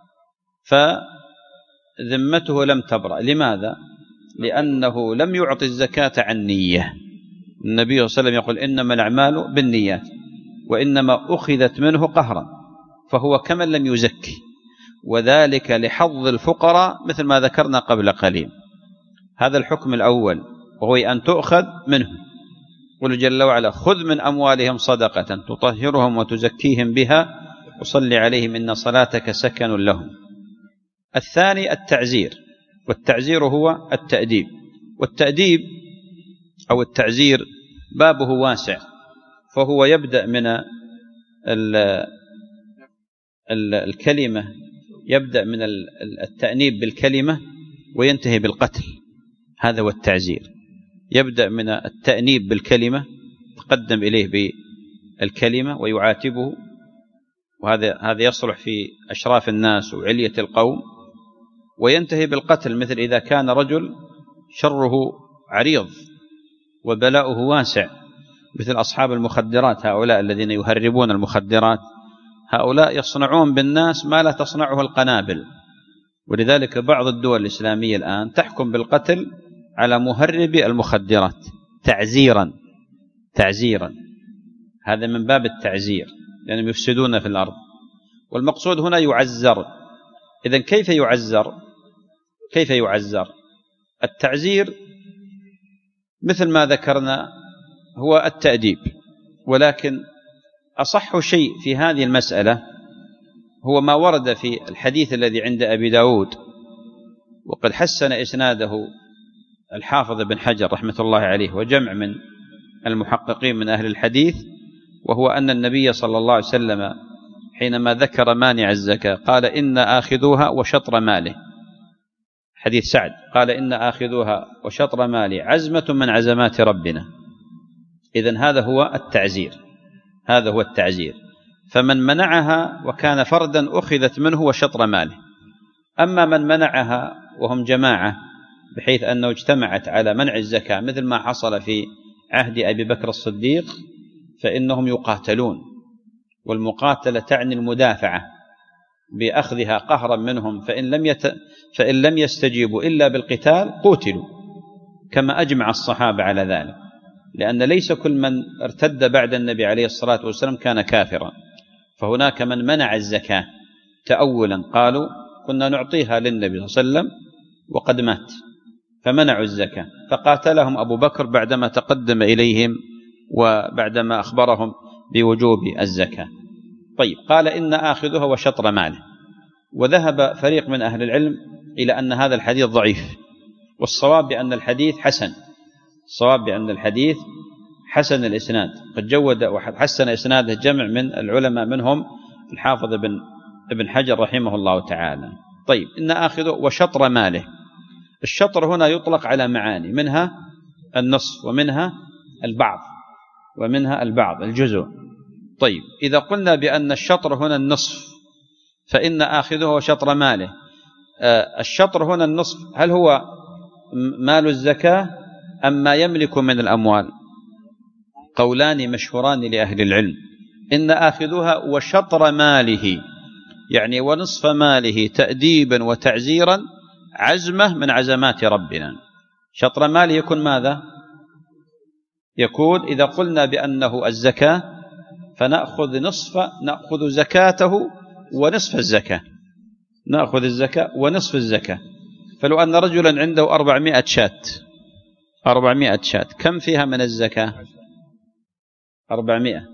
فذمته لم تبرأ. لماذا؟ لأنه لم يعطي الزكاة عن نية. النبي صلى الله عليه وسلم يقول إنما الأعمال بالنيات، وإنما أخذت منه قهرا، فهو كمن لم يزكي، وذلك لحظ الفقراء مثل ما ذكرنا قبل قليل. هذا الحكم الأول، وهو أن تؤخذ منه. قل جل وعلا خذ من أموالهم صدقة تطهرهم وتزكيهم بها وصل عليهم إن صلاتك سكن لهم. الثاني التعزير، والتعزير هو التأديب. والتأديب أو التعزير بابه واسع، فهو يبدأ من الكلمة، يبدأ من التأنيب بالكلمة وينتهي بالقتل. هذا هو التعزير، يبدأ من التأنيب بالكلمة، تقدم إليه بالكلمة ويعاتبه، وهذا هذا يصلح في أشراف الناس وعلية القوم، وينتهي بالقتل، مثل إذا كان رجل شره عريض وبلاؤه واسع، مثل أصحاب المخدرات، هؤلاء الذين يهربون المخدرات، هؤلاء يصنعون بالناس ما لا تصنعه القنابل. ولذلك بعض الدول الإسلامية الآن تحكم بالقتل على مهربي المخدرات تعزيرا تعزيرا هذا من باب التعزير، لأنهم يعني يفسدون في الأرض. والمقصود هنا يعزر. إذن كيف يعزر؟ كيف يعزر؟ التعزير مثل ما ذكرنا هو التأديب، ولكن أصح شيء في هذه المسألة هو ما ورد في الحديث الذي عند أبي داود، وقد حسن إسناده الحافظ بن حجر رحمة الله عليه وجمع من المحققين من أهل الحديث، وهو أن النبي صلى الله عليه وسلم حينما ذكر مانع الزكاة قال إن آخذوها وشطر ماله، حديث سعد، قال إن آخذوها وشطر ماله عزمة من عزمات ربنا. إذن هذا هو التعزير، هذا هو التعزير. فمن منعها وكان فردا أخذت منه وشطر ماله. أما من منعها وهم جماعة بحيث أنه اجتمعت على منع الزكاة مثل ما حصل في عهد أبي بكر الصديق، فإنهم يقاتلون، والمقاتلة تعني المدافعة بأخذها قهرا منهم، فإن لم يت... فإن لم يستجيبوا إلا بالقتال قتلوا، كما أجمع الصحابة على ذلك. لأن ليس كل من ارتد بعد النبي عليه الصلاة والسلام كان كافرا، فهناك من منع الزكاة تأولا، قالوا كنا نعطيها للنبي صلى الله عليه وسلم وقد مات فمنعوا الزكاة، فقاتلهم أبو بكر بعدما تقدم إليهم وبعدما أخبرهم بوجوب الزكاة. طيب، قال إن آخذها وشطر ماله، وذهب فريق من أهل العلم إلى أن هذا الحديث ضعيف، والصواب بأن الحديث حسن، الصواب بأن الحديث حسن الإسناد، قد جود وحسن إسناده جمع من العلماء منهم الحافظ ابن ابن حجر رحمه الله تعالى. طيب، إن آخذه وشطر ماله، الشطر هنا يطلق على معاني، منها النصف ومنها البعض ومنها البعض الجزء. طيب، إذا قلنا بأن الشطر هنا النصف فإن آخذه وشطر ماله، آه الشطر هنا النصف، هل هو مال الزكاة أم ما يملك من الأموال؟ قولان مشهوران لأهل العلم. إن آخذها وشطر ماله يعني ونصف ماله تأديبا وتعزيرا، عزمة من عزمات ربنا. شطر ماله يكون ماذا؟ يكون إذا قلنا بأنه الزكاة فنأخذ نصف، نأخذ زكاته ونصف الزكاة، نأخذ الزكاة ونصف الزكاة. فلو أن رجلا عنده أربعمائة شاة، أربعمائة شاة كم فيها من الزكاة؟ أربعمائة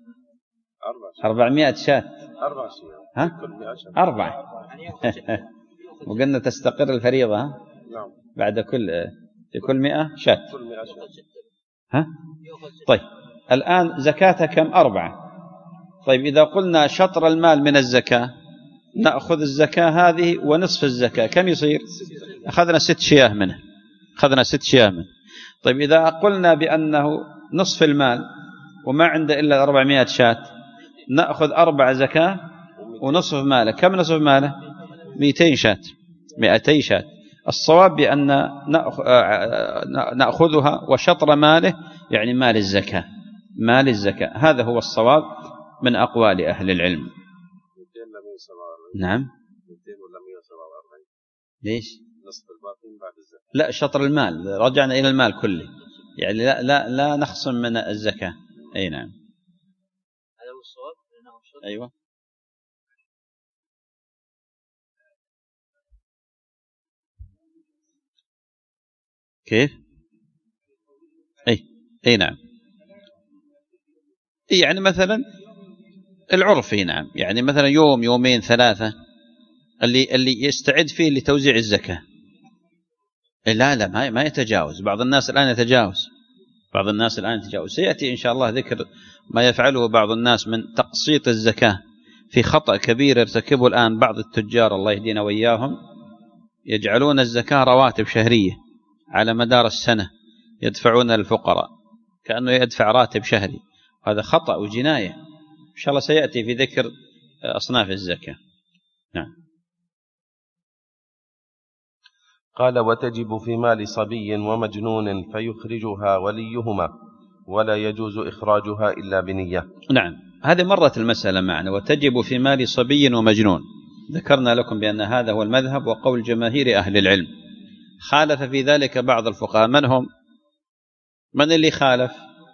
أربعمائة شاة، ها؟ أربعة وقلنا تستقر الفريضة ها؟ بعد كل في كل مئة شاة، ها؟ طيب، الآن زكاة كم؟ أربعة. طيب، إذا قلنا شطر المال من الزكاة، نأخذ الزكاة هذه ونصف الزكاة، كم يصير؟ أخذنا ست شياه منه، أخذنا ست شياه منه. طيب، إذا قلنا بأنه نصف المال وما عنده إلا أربعمائة شاة، نأخذ أربع زكاة ونصف ماله، كم نصف ماله؟ مئتين شاة، مئتي شاة. الصواب بأن نأخذها وشطر ماله يعني مال الزكاة، مال الزكاة، هذا هو الصواب من أقوال أهل العلم. نعم. ليش؟ لا، شطر المال، رجعنا إلى المال كله، يعني لا لا لا نخصم من الزكاة. أي نعم، هذا هو الصواب. أيوة. كيف؟ أي أي نعم، يعني مثلا العرفي، نعم، يعني مثلا يوم يومين ثلاثة اللي اللي يستعد فيه لتوزيع الزكاة. لا لا ما ما يتجاوز، بعض الناس الآن يتجاوز، بعض الناس الآن يتجاوز. سيأتي إن شاء الله ذكر ما يفعله بعض الناس من تقسيط الزكاة، في خطأ كبير يرتكبه الآن بعض التجار الله يهدينا وإياهم، يجعلون الزكاة رواتب شهرية على مدار السنة يدفعون للفقراء كأنه يدفع راتب شهري، هذا خطأ وجناية. إن شاء الله سيأتي في ذكر أصناف الزكاة. نعم. قال: وتجب في مال صبي ومجنون فيخرجها وليهما ولا يجوز إخراجها إلا بنية. نعم، هذه مرت المسألة معنا، وتجب في مال صبي ومجنون. ذكرنا لكم بأن هذا هو المذهب وقول جماهير أهل العلم. خالف في ذلك بعض الفقهاء، من هم؟ من اللي خالف؟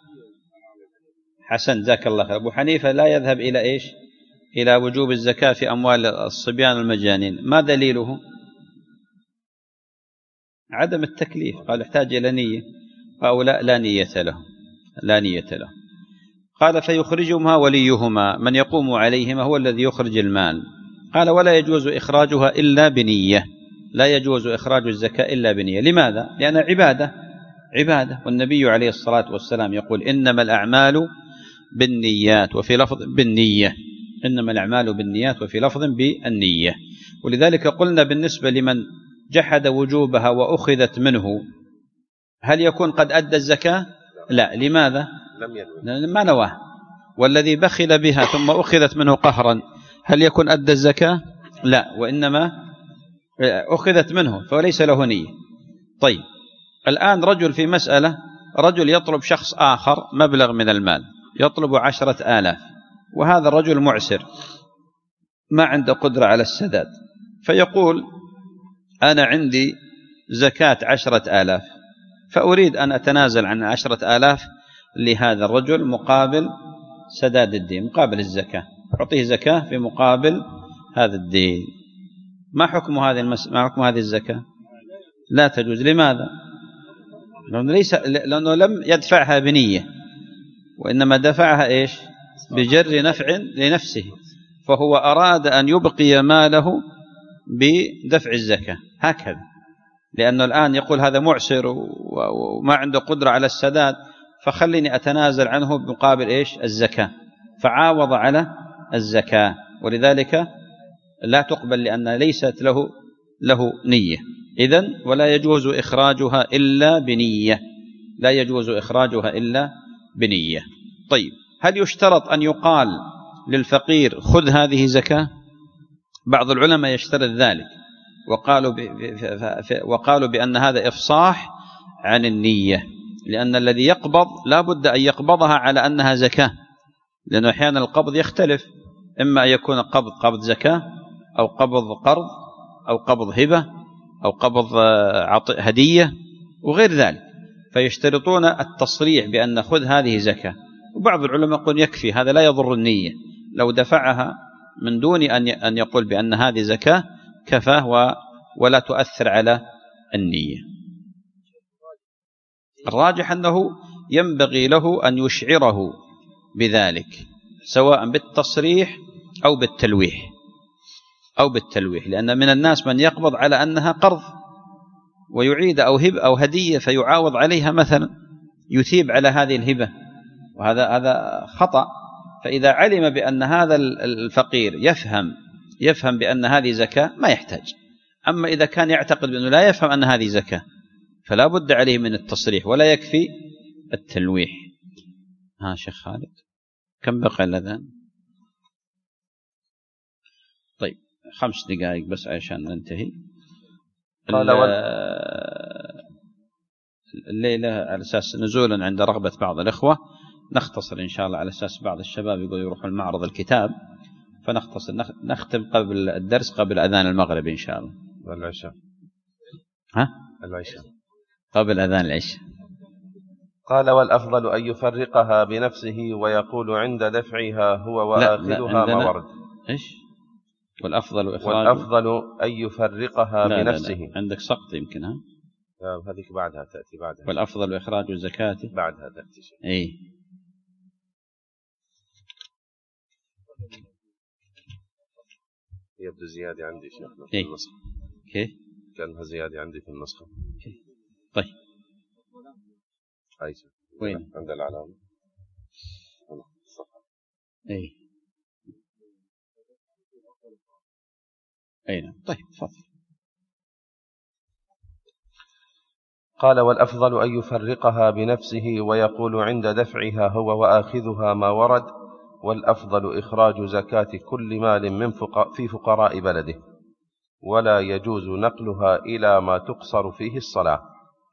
حسن، جزاك الله خير. أبو حنيفة لا يذهب إلى إيش؟ إلى وجوب الزكاة في أموال الصبيان المجانين. ما دليله؟ عدم التكليف، قال يحتاج إلى نية، أو لا لا نية له، لا نية له. قال: فيخرجهما وليهما، من يقوم عليهما هو الذي يخرج المال. قال: ولا يجوز إخراجها إلا بنية، لا يجوز إخراج الزكاة إلا بنية. لماذا؟ لأن عبادة، عبادة، والنبي عليه الصلاة والسلام يقول: إنما الأعمال بالنيات، وفي لفظ بالنية، إنما الأعمال بالنيات، وفي لفظ بالنية. ولذلك قلنا بالنسبة لمن جحد وجوبها وأخذت منه، هل يكون قد أدى الزكاة؟ لا. لماذا؟ لم ما نواه. والذي بخل بها ثم أخذت منه قهرا، هل يكون أدى الزكاة؟ لا، وإنما أخذت منه فليس له نية. طيب، الآن رجل في مسألة، رجل يطلب شخص آخر مبلغ من المال، يطلب عشرة آلاف، وهذا الرجل معسر ما عنده قدرة على السداد، فيقول: أنا عندي زكاة عشرة آلاف، فأريد أن أتنازل عن عشرة آلاف لهذا الرجل مقابل سداد الدين، مقابل الزكاة، أعطيه زكاة في مقابل هذا الدين. ما حكم هذه المس... ما حكم هذه الزكاة؟ لا تجوز. لماذا؟ لأنه, ليس... لأنه لم يدفعها بنية، وإنما دفعها إيش؟ بجر نفع لنفسه، فهو أراد أن يبقي ماله بدفع الزكاة هكذا، لأنه الآن يقول هذا معسر وما عنده قدرة على السداد، فخليني أتنازل عنه بمقابل إيش؟ الزكاة، فعاوض على الزكاة، ولذلك لا تقبل لأن ليست له له نية. إذن ولا يجوز إخراجها إلا بنية، لا يجوز إخراجها إلا بنية. طيب، هل يشترط أن يقال للفقير خذ هذه زكاة؟ بعض العلماء يشترط ذلك، وقالوا وقالوا بأن هذا إفصاح عن النية، لأن الذي يقبض لا بد أن يقبضها على أنها زكاة، لأنه أحيانا القبض يختلف، إما أن يكون قبض قبض زكاة، أو قبض قرض، أو قبض هبة، أو قبض هدية وغير ذلك، فيشترطون التصريح بأن خذ هذه زكاة. وبعض العلماء يقول يكفي، هذا لا يضر النية، لو دفعها من دون أن يقول بأن هذه زكاة كفاه ولا تؤثر على النية. الراجح أنه ينبغي له أن يشعره بذلك، سواء بالتصريح أو بالتلويح أو بالتلويح لأن من الناس من يقبض على أنها قرض ويعيد أو هب أو هدية فيعاوض عليها، مثلا يثيب على هذه الهبة، وهذا هذا خطأ. فإذا علم بأن هذا الفقير يفهم يفهم بأن هذه زكاة ما يحتاج. أما إذا كان يعتقد بأنه لا يفهم أن هذه زكاة فلا بد عليه من التصريح، ولا يكفي التلويح. ها شيخ خالد، كم بقى الأذان؟ طيب خمس دقائق بس عشان ننتهي. الليلة على أساس نزولا عند رغبة بعض الإخوة نختصر إن شاء الله، على أساس بعض الشباب يقول يروحون المعرض الكتاب، فنختصر نختم قبل الدرس قبل أذان المغرب إن شاء الله. العشاء. ها؟ العشاء. قبل أذان العشاء. قال والأفضل أن يفرقها بنفسه ويقول عند دفعها هو وآخذها ما ورد. إيش؟ والأفضل إخراج. والأفضل أن يفرقها لا بنفسه. لا لا. عندك سقط يمكن. ها؟ هذيك بعدها تأتي بعدها. والأفضل إخراج الزكاة بعدها تأتي. إيه. يبدو زيادة عندي شيخنا في إيه؟ النسخة. كيف؟ كانها زيادة عندي في النسخة. إيه؟ طيب. أي وين؟ عند العلامة. إيه. أين؟ طيب تفضل. قال والأفضل أن يفرقها بنفسه ويقول عند دفعها هو وآخذها ما ورد، والأفضل إخراج زكاة كل مال من فق... في فقراء بلده، ولا يجوز نقلها إلى ما تقصر فيه الصلاة،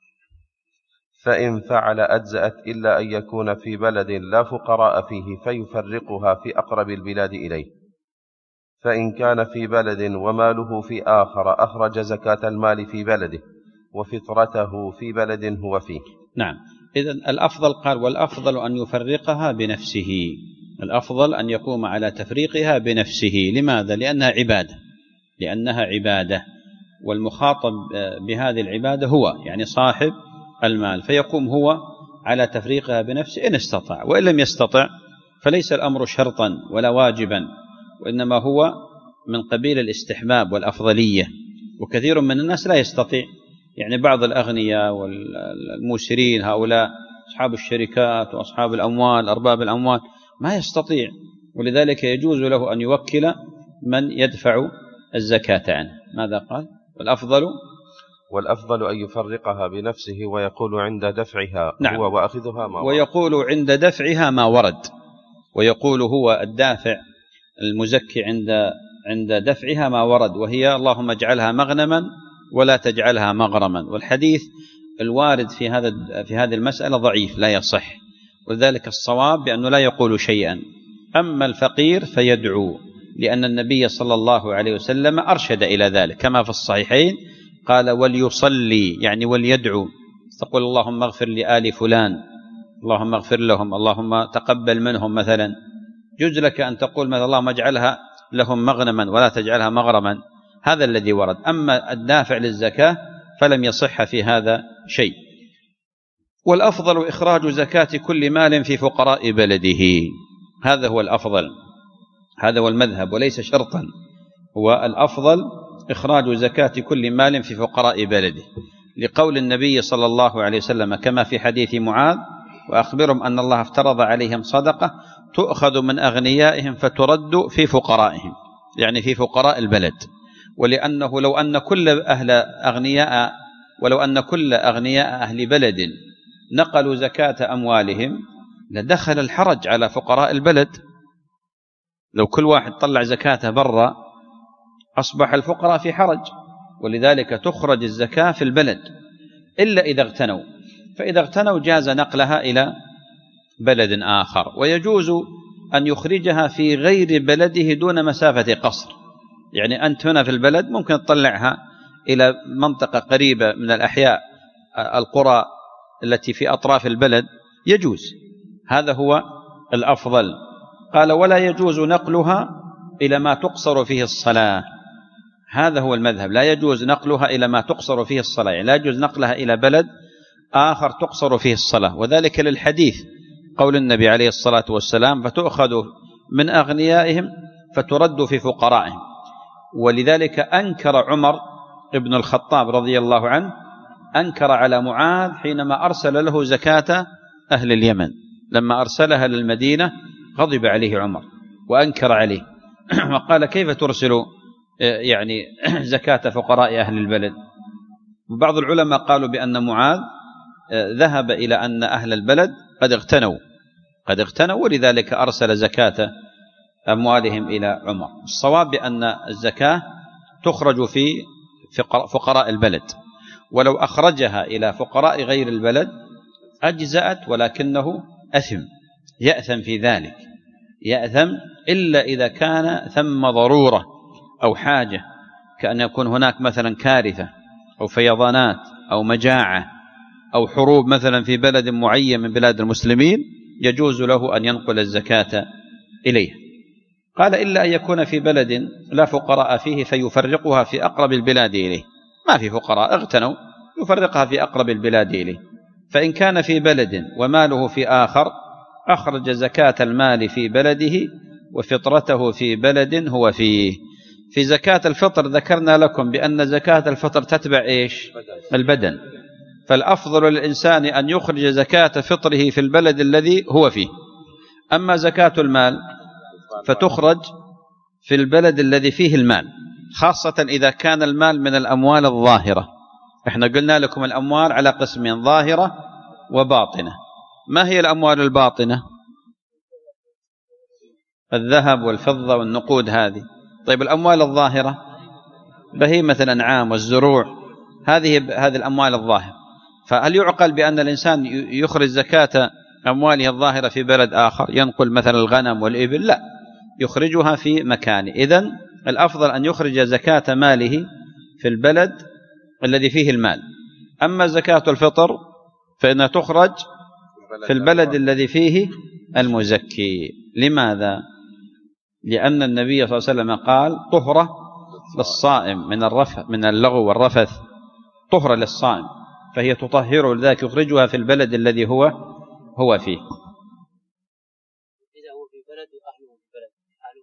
فإن فعل أجزأت إلا أن يكون في بلد لا فقراء فيه فيفرقها في أقرب البلاد إليه، فإن كان في بلد وماله في آخر أخرج زكاة المال في بلده وفطرته في بلد هو فيه. نعم. إذن الأفضل قال والأفضل أن يفرقها بنفسه، الأفضل أن يقوم على تفريقها بنفسه. لماذا؟ لأنها عبادة، لأنها عبادة والمخاطب بهذه العبادة هو يعني صاحب المال، فيقوم هو على تفريقها بنفسه إن استطاع، وإن لم يستطع فليس الأمر شرطا ولا واجبا، وإنما هو من قبيل الاستحباب والأفضلية. وكثير من الناس لا يستطيع، يعني بعض الأغنياء والموسرين هؤلاء أصحاب الشركات وأصحاب الأموال أرباب الأموال ما يستطيع، ولذلك يجوز له أن يوكل من يدفع الزكاة عنه. ماذا قال؟ والأفضل والأفضل أن يفرقها بنفسه ويقول عند دفعها نعم. هو وأخذها ما ورد. ويقول عند دفعها ما ورد، ويقول هو الدافع المزكي عند عند دفعها ما ورد، وهي اللهم اجعلها مغنما ولا تجعلها مغرما. والحديث الوارد في هذا في هذه المسألة ضعيف لا يصح، ولذلك الصواب بأنه لا يقول شيئا. أما الفقير فيدعو، لأن النبي صلى الله عليه وسلم أرشد إلى ذلك كما في الصحيحين، قال وليصلي يعني وليدعو تقول اللهم اغفر لآل فلان، اللهم اغفر لهم، اللهم تقبل منهم مثلا. يجوز لك أن تقول مثلا اللهم اجعلها لهم مغنما ولا تجعلها مغرما، هذا الذي ورد. أما الدافع للزكاة فلم يصح في هذا شيء. والأفضل إخراج زكاة كل مال في فقراء بلده، هذا هو الأفضل، هذا هو المذهب وليس شرطا. هو الأفضل إخراج زكاة كل مال في فقراء بلده، لقول النبي صلى الله عليه وسلم كما في حديث معاذ: وأخبرهم أن الله افترض عليهم صدقة تؤخذ من أغنيائهم فترد في فقرائهم، يعني في فقراء البلد. ولأنه لو أن كل أهل أغنياء ولو أن كل أغنياء أهل بلد نقلوا زكاة أموالهم لدخل الحرج على فقراء البلد. لو كل واحد طلع زكاته برا أصبح الفقراء في حرج، ولذلك تخرج الزكاة في البلد إلا إذا اغتنوا، فإذا اغتنوا جاز نقلها إلى بلد آخر. ويجوز أن يخرجها في غير بلده دون مسافة قصر، يعني أنت هنا في البلد ممكن تطلعها إلى منطقة قريبة من الأحياء القرى التي في أطراف البلد، يجوز، هذا هو الأفضل. قال: ولا يجوز نقلها إلى ما تقصر فيه الصلاة، هذا هو المذهب، لا يجوز نقلها إلى ما تقصر فيه الصلاة، يعني لا يجوز نقلها إلى بلد آخر تقصر فيه الصلاة، وذلك للحديث قول النبي عليه الصلاة والسلام: فتؤخذ من أغنيائهم فترد في فقرائهم. ولذلك أنكر عمر ابن الخطاب رضي الله عنه، أنكر على معاذ حينما أرسل له زكاة أهل اليمن، لما أرسلها للمدينة غضب عليه عمر وأنكر عليه وقال: كيف ترسل يعني زكاة فقراء أهل البلد؟ وبعض العلماء قالوا بأن معاذ ذهب إلى أن أهل البلد قد اغتنوا قد اغتنوا ولذلك أرسل زكاة أموالهم إلى عمر. الصواب بأن الزكاة تخرج في فقراء البلد، ولو أخرجها إلى فقراء غير البلد أجزأت، ولكنه أثم، يأثم في ذلك، يأثم إلا إذا كان ثم ضرورة أو حاجة، كأن يكون هناك مثلا كارثة أو فيضانات أو مجاعة أو حروب مثلا في بلد معين من بلاد المسلمين، يجوز له أن ينقل الزكاة إليه. قال: إلا أن يكون في بلد لا فقراء فيه فيفرقها في أقرب البلاد إليه، ما في فقراء اغتنوا، يفرقها في أقرب البلاد إليه. فإن كان في بلد وماله في آخر أخرج زكاة المال في بلده وفطرته في بلد هو فيه. في زكاة الفطر ذكرنا لكم بأن زكاة الفطر تتبع إيش؟ البدن، فالأفضل للإنسان أن يخرج زكاة فطره في البلد الذي هو فيه. أما زكاة المال فتخرج في البلد الذي فيه المال، خاصة إذا كان المال من الأموال الظاهرة. احنا قلنا لكم الأموال على قسمين: ظاهرة وباطنة. ما هي الأموال الباطنة؟ الذهب والفضة والنقود هذه. طيب الأموال الظاهرة بهيمة الأنعام والزروع، هذه هذه الأموال الظاهرة. فهل يعقل بأن الإنسان يخرج زكاة أمواله الظاهرة في بلد آخر، ينقل مثلا الغنم والإبل؟ لا، يخرجها في مكانه. إذن الأفضل أن يخرج زكاة ماله في البلد الذي فيه المال. أما زكاة الفطر فإنها تخرج في البلد الذي فيه المزكي. لماذا؟ لأن النبي صلى الله عليه وسلم قال: طهرة للصائم من الرفث من اللغو والرفث، طهرة للصائم، فهي تطهره، لذلك يخرجها في البلد الذي هو هو فيه. إذا هو في بلد وأهله في بلد، أهله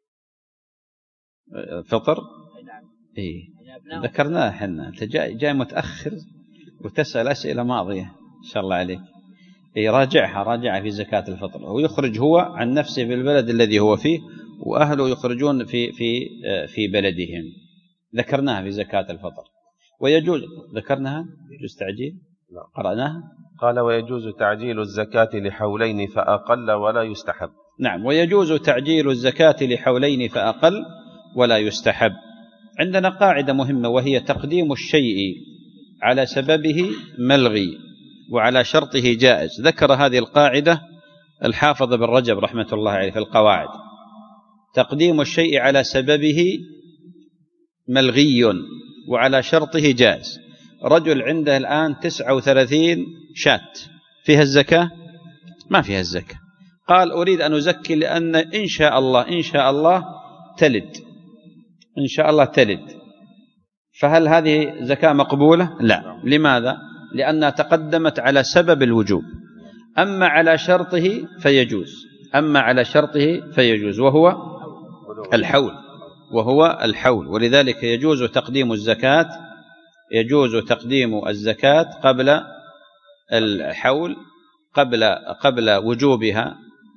ماشي. فطر؟ إيه ذكرناه احنا. أنت جاي جاي متأخر وتسأل أسئلة ماضية، إن شاء الله عليك. إيه راجعها راجعها في زكاة الفطر. هو يخرج هو عن نفسه في البلد الذي هو فيه، وأهله يخرجون في في في بلدهم. ذكرناها في زكاة الفطر. ويجوز ذكرناها يجوز تعجيل، قرأناها. قال: ويجوز تعجيل الزكاة لحولين فأقل ولا يستحب. نعم، ويجوز تعجيل الزكاة لحولين فأقل ولا يستحب. عندنا قاعدة مهمة، وهي تقديم الشيء على سببه ملغي وعلى شرطه جائز. ذكر هذه القاعدة الحافظ بن رجب رحمة الله عليه في القواعد. تقديم الشيء على سببه ملغي وعلى شرطه جائز. رجل عنده الآن تسعة وثلاثين شاة، فيها الزكاة؟ ما فيها الزكاة. قال أريد أن أزكي لأن إن شاء الله إن شاء الله تلد، إن شاء الله تلد. فهل هذه زكاة مقبولة؟ لا. لماذا؟ لأنها تقدمت على سبب الوجوب. أما على شرطه فيجوز، أما على شرطه فيجوز وهو الحول، وهو الحول. ولذلك يجوز تقديم الزكاة، يجوز تقديم الزكاة قبل الحول، قبل قبل وجوبها،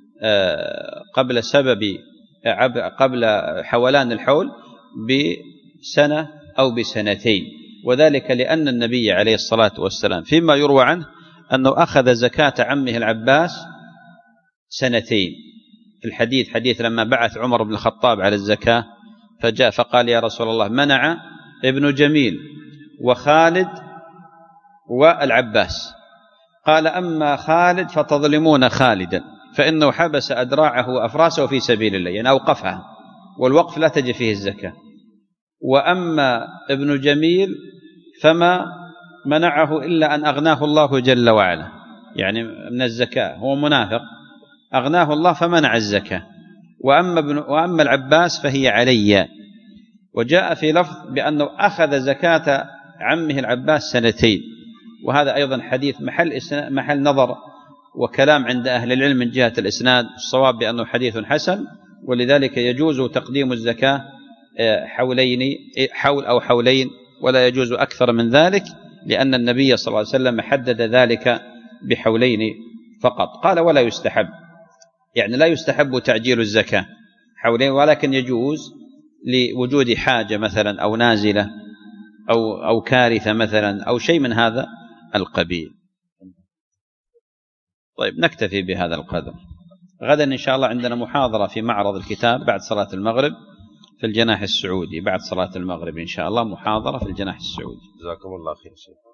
قبل سبب قبل حولان الحول بسنة أو بسنتين. وذلك لأن النبي عليه الصلاة والسلام فيما يروى عنه أنه أخذ زكاة عمه العباس سنتين. في الحديث حديث لما بعث عمر بن الخطاب على الزكاة فجاء فقال يا رسول الله منع ابن جميل وخالد والعباس. قال أما خالد فتظلمون خالدا فإنه حبس أدراعه وأفراسه في سبيل الله، يعني أوقفها، والوقف لا تجي فيه الزكاة. وأما ابن جميل فما منعه إلا أن أغناه الله جل وعلا، يعني من الزكاة، هو منافق أغناه الله فمنع الزكاة. وأما, ابن وأما العباس فهي علي. وجاء في لفظ بأنه أخذ زكاة عمه العباس سنتين، وهذا أيضا حديث محل, محل نظر وكلام عند أهل العلم من جهة الإسناد. الصواب بأنه حديث حسن، ولذلك يجوز تقديم الزكاة حولين، حول أو حولين، ولا يجوز أكثر من ذلك، لأن النبي صلى الله عليه وسلم حدد ذلك بحولين فقط. قال ولا يستحب، يعني لا يستحب تعجيل الزكاة حولين، ولكن يجوز لوجود حاجة مثلا أو نازلة أو أو كارثة مثلا أو شيء من هذا القبيل. طيب نكتفي بهذا القدر. غدا إن شاء الله عندنا محاضرة في معرض الكتاب بعد صلاة المغرب في الجناح السعودي، بعد صلاة المغرب إن شاء الله محاضرة في الجناح السعودي. جزاكم الله خير شيخ.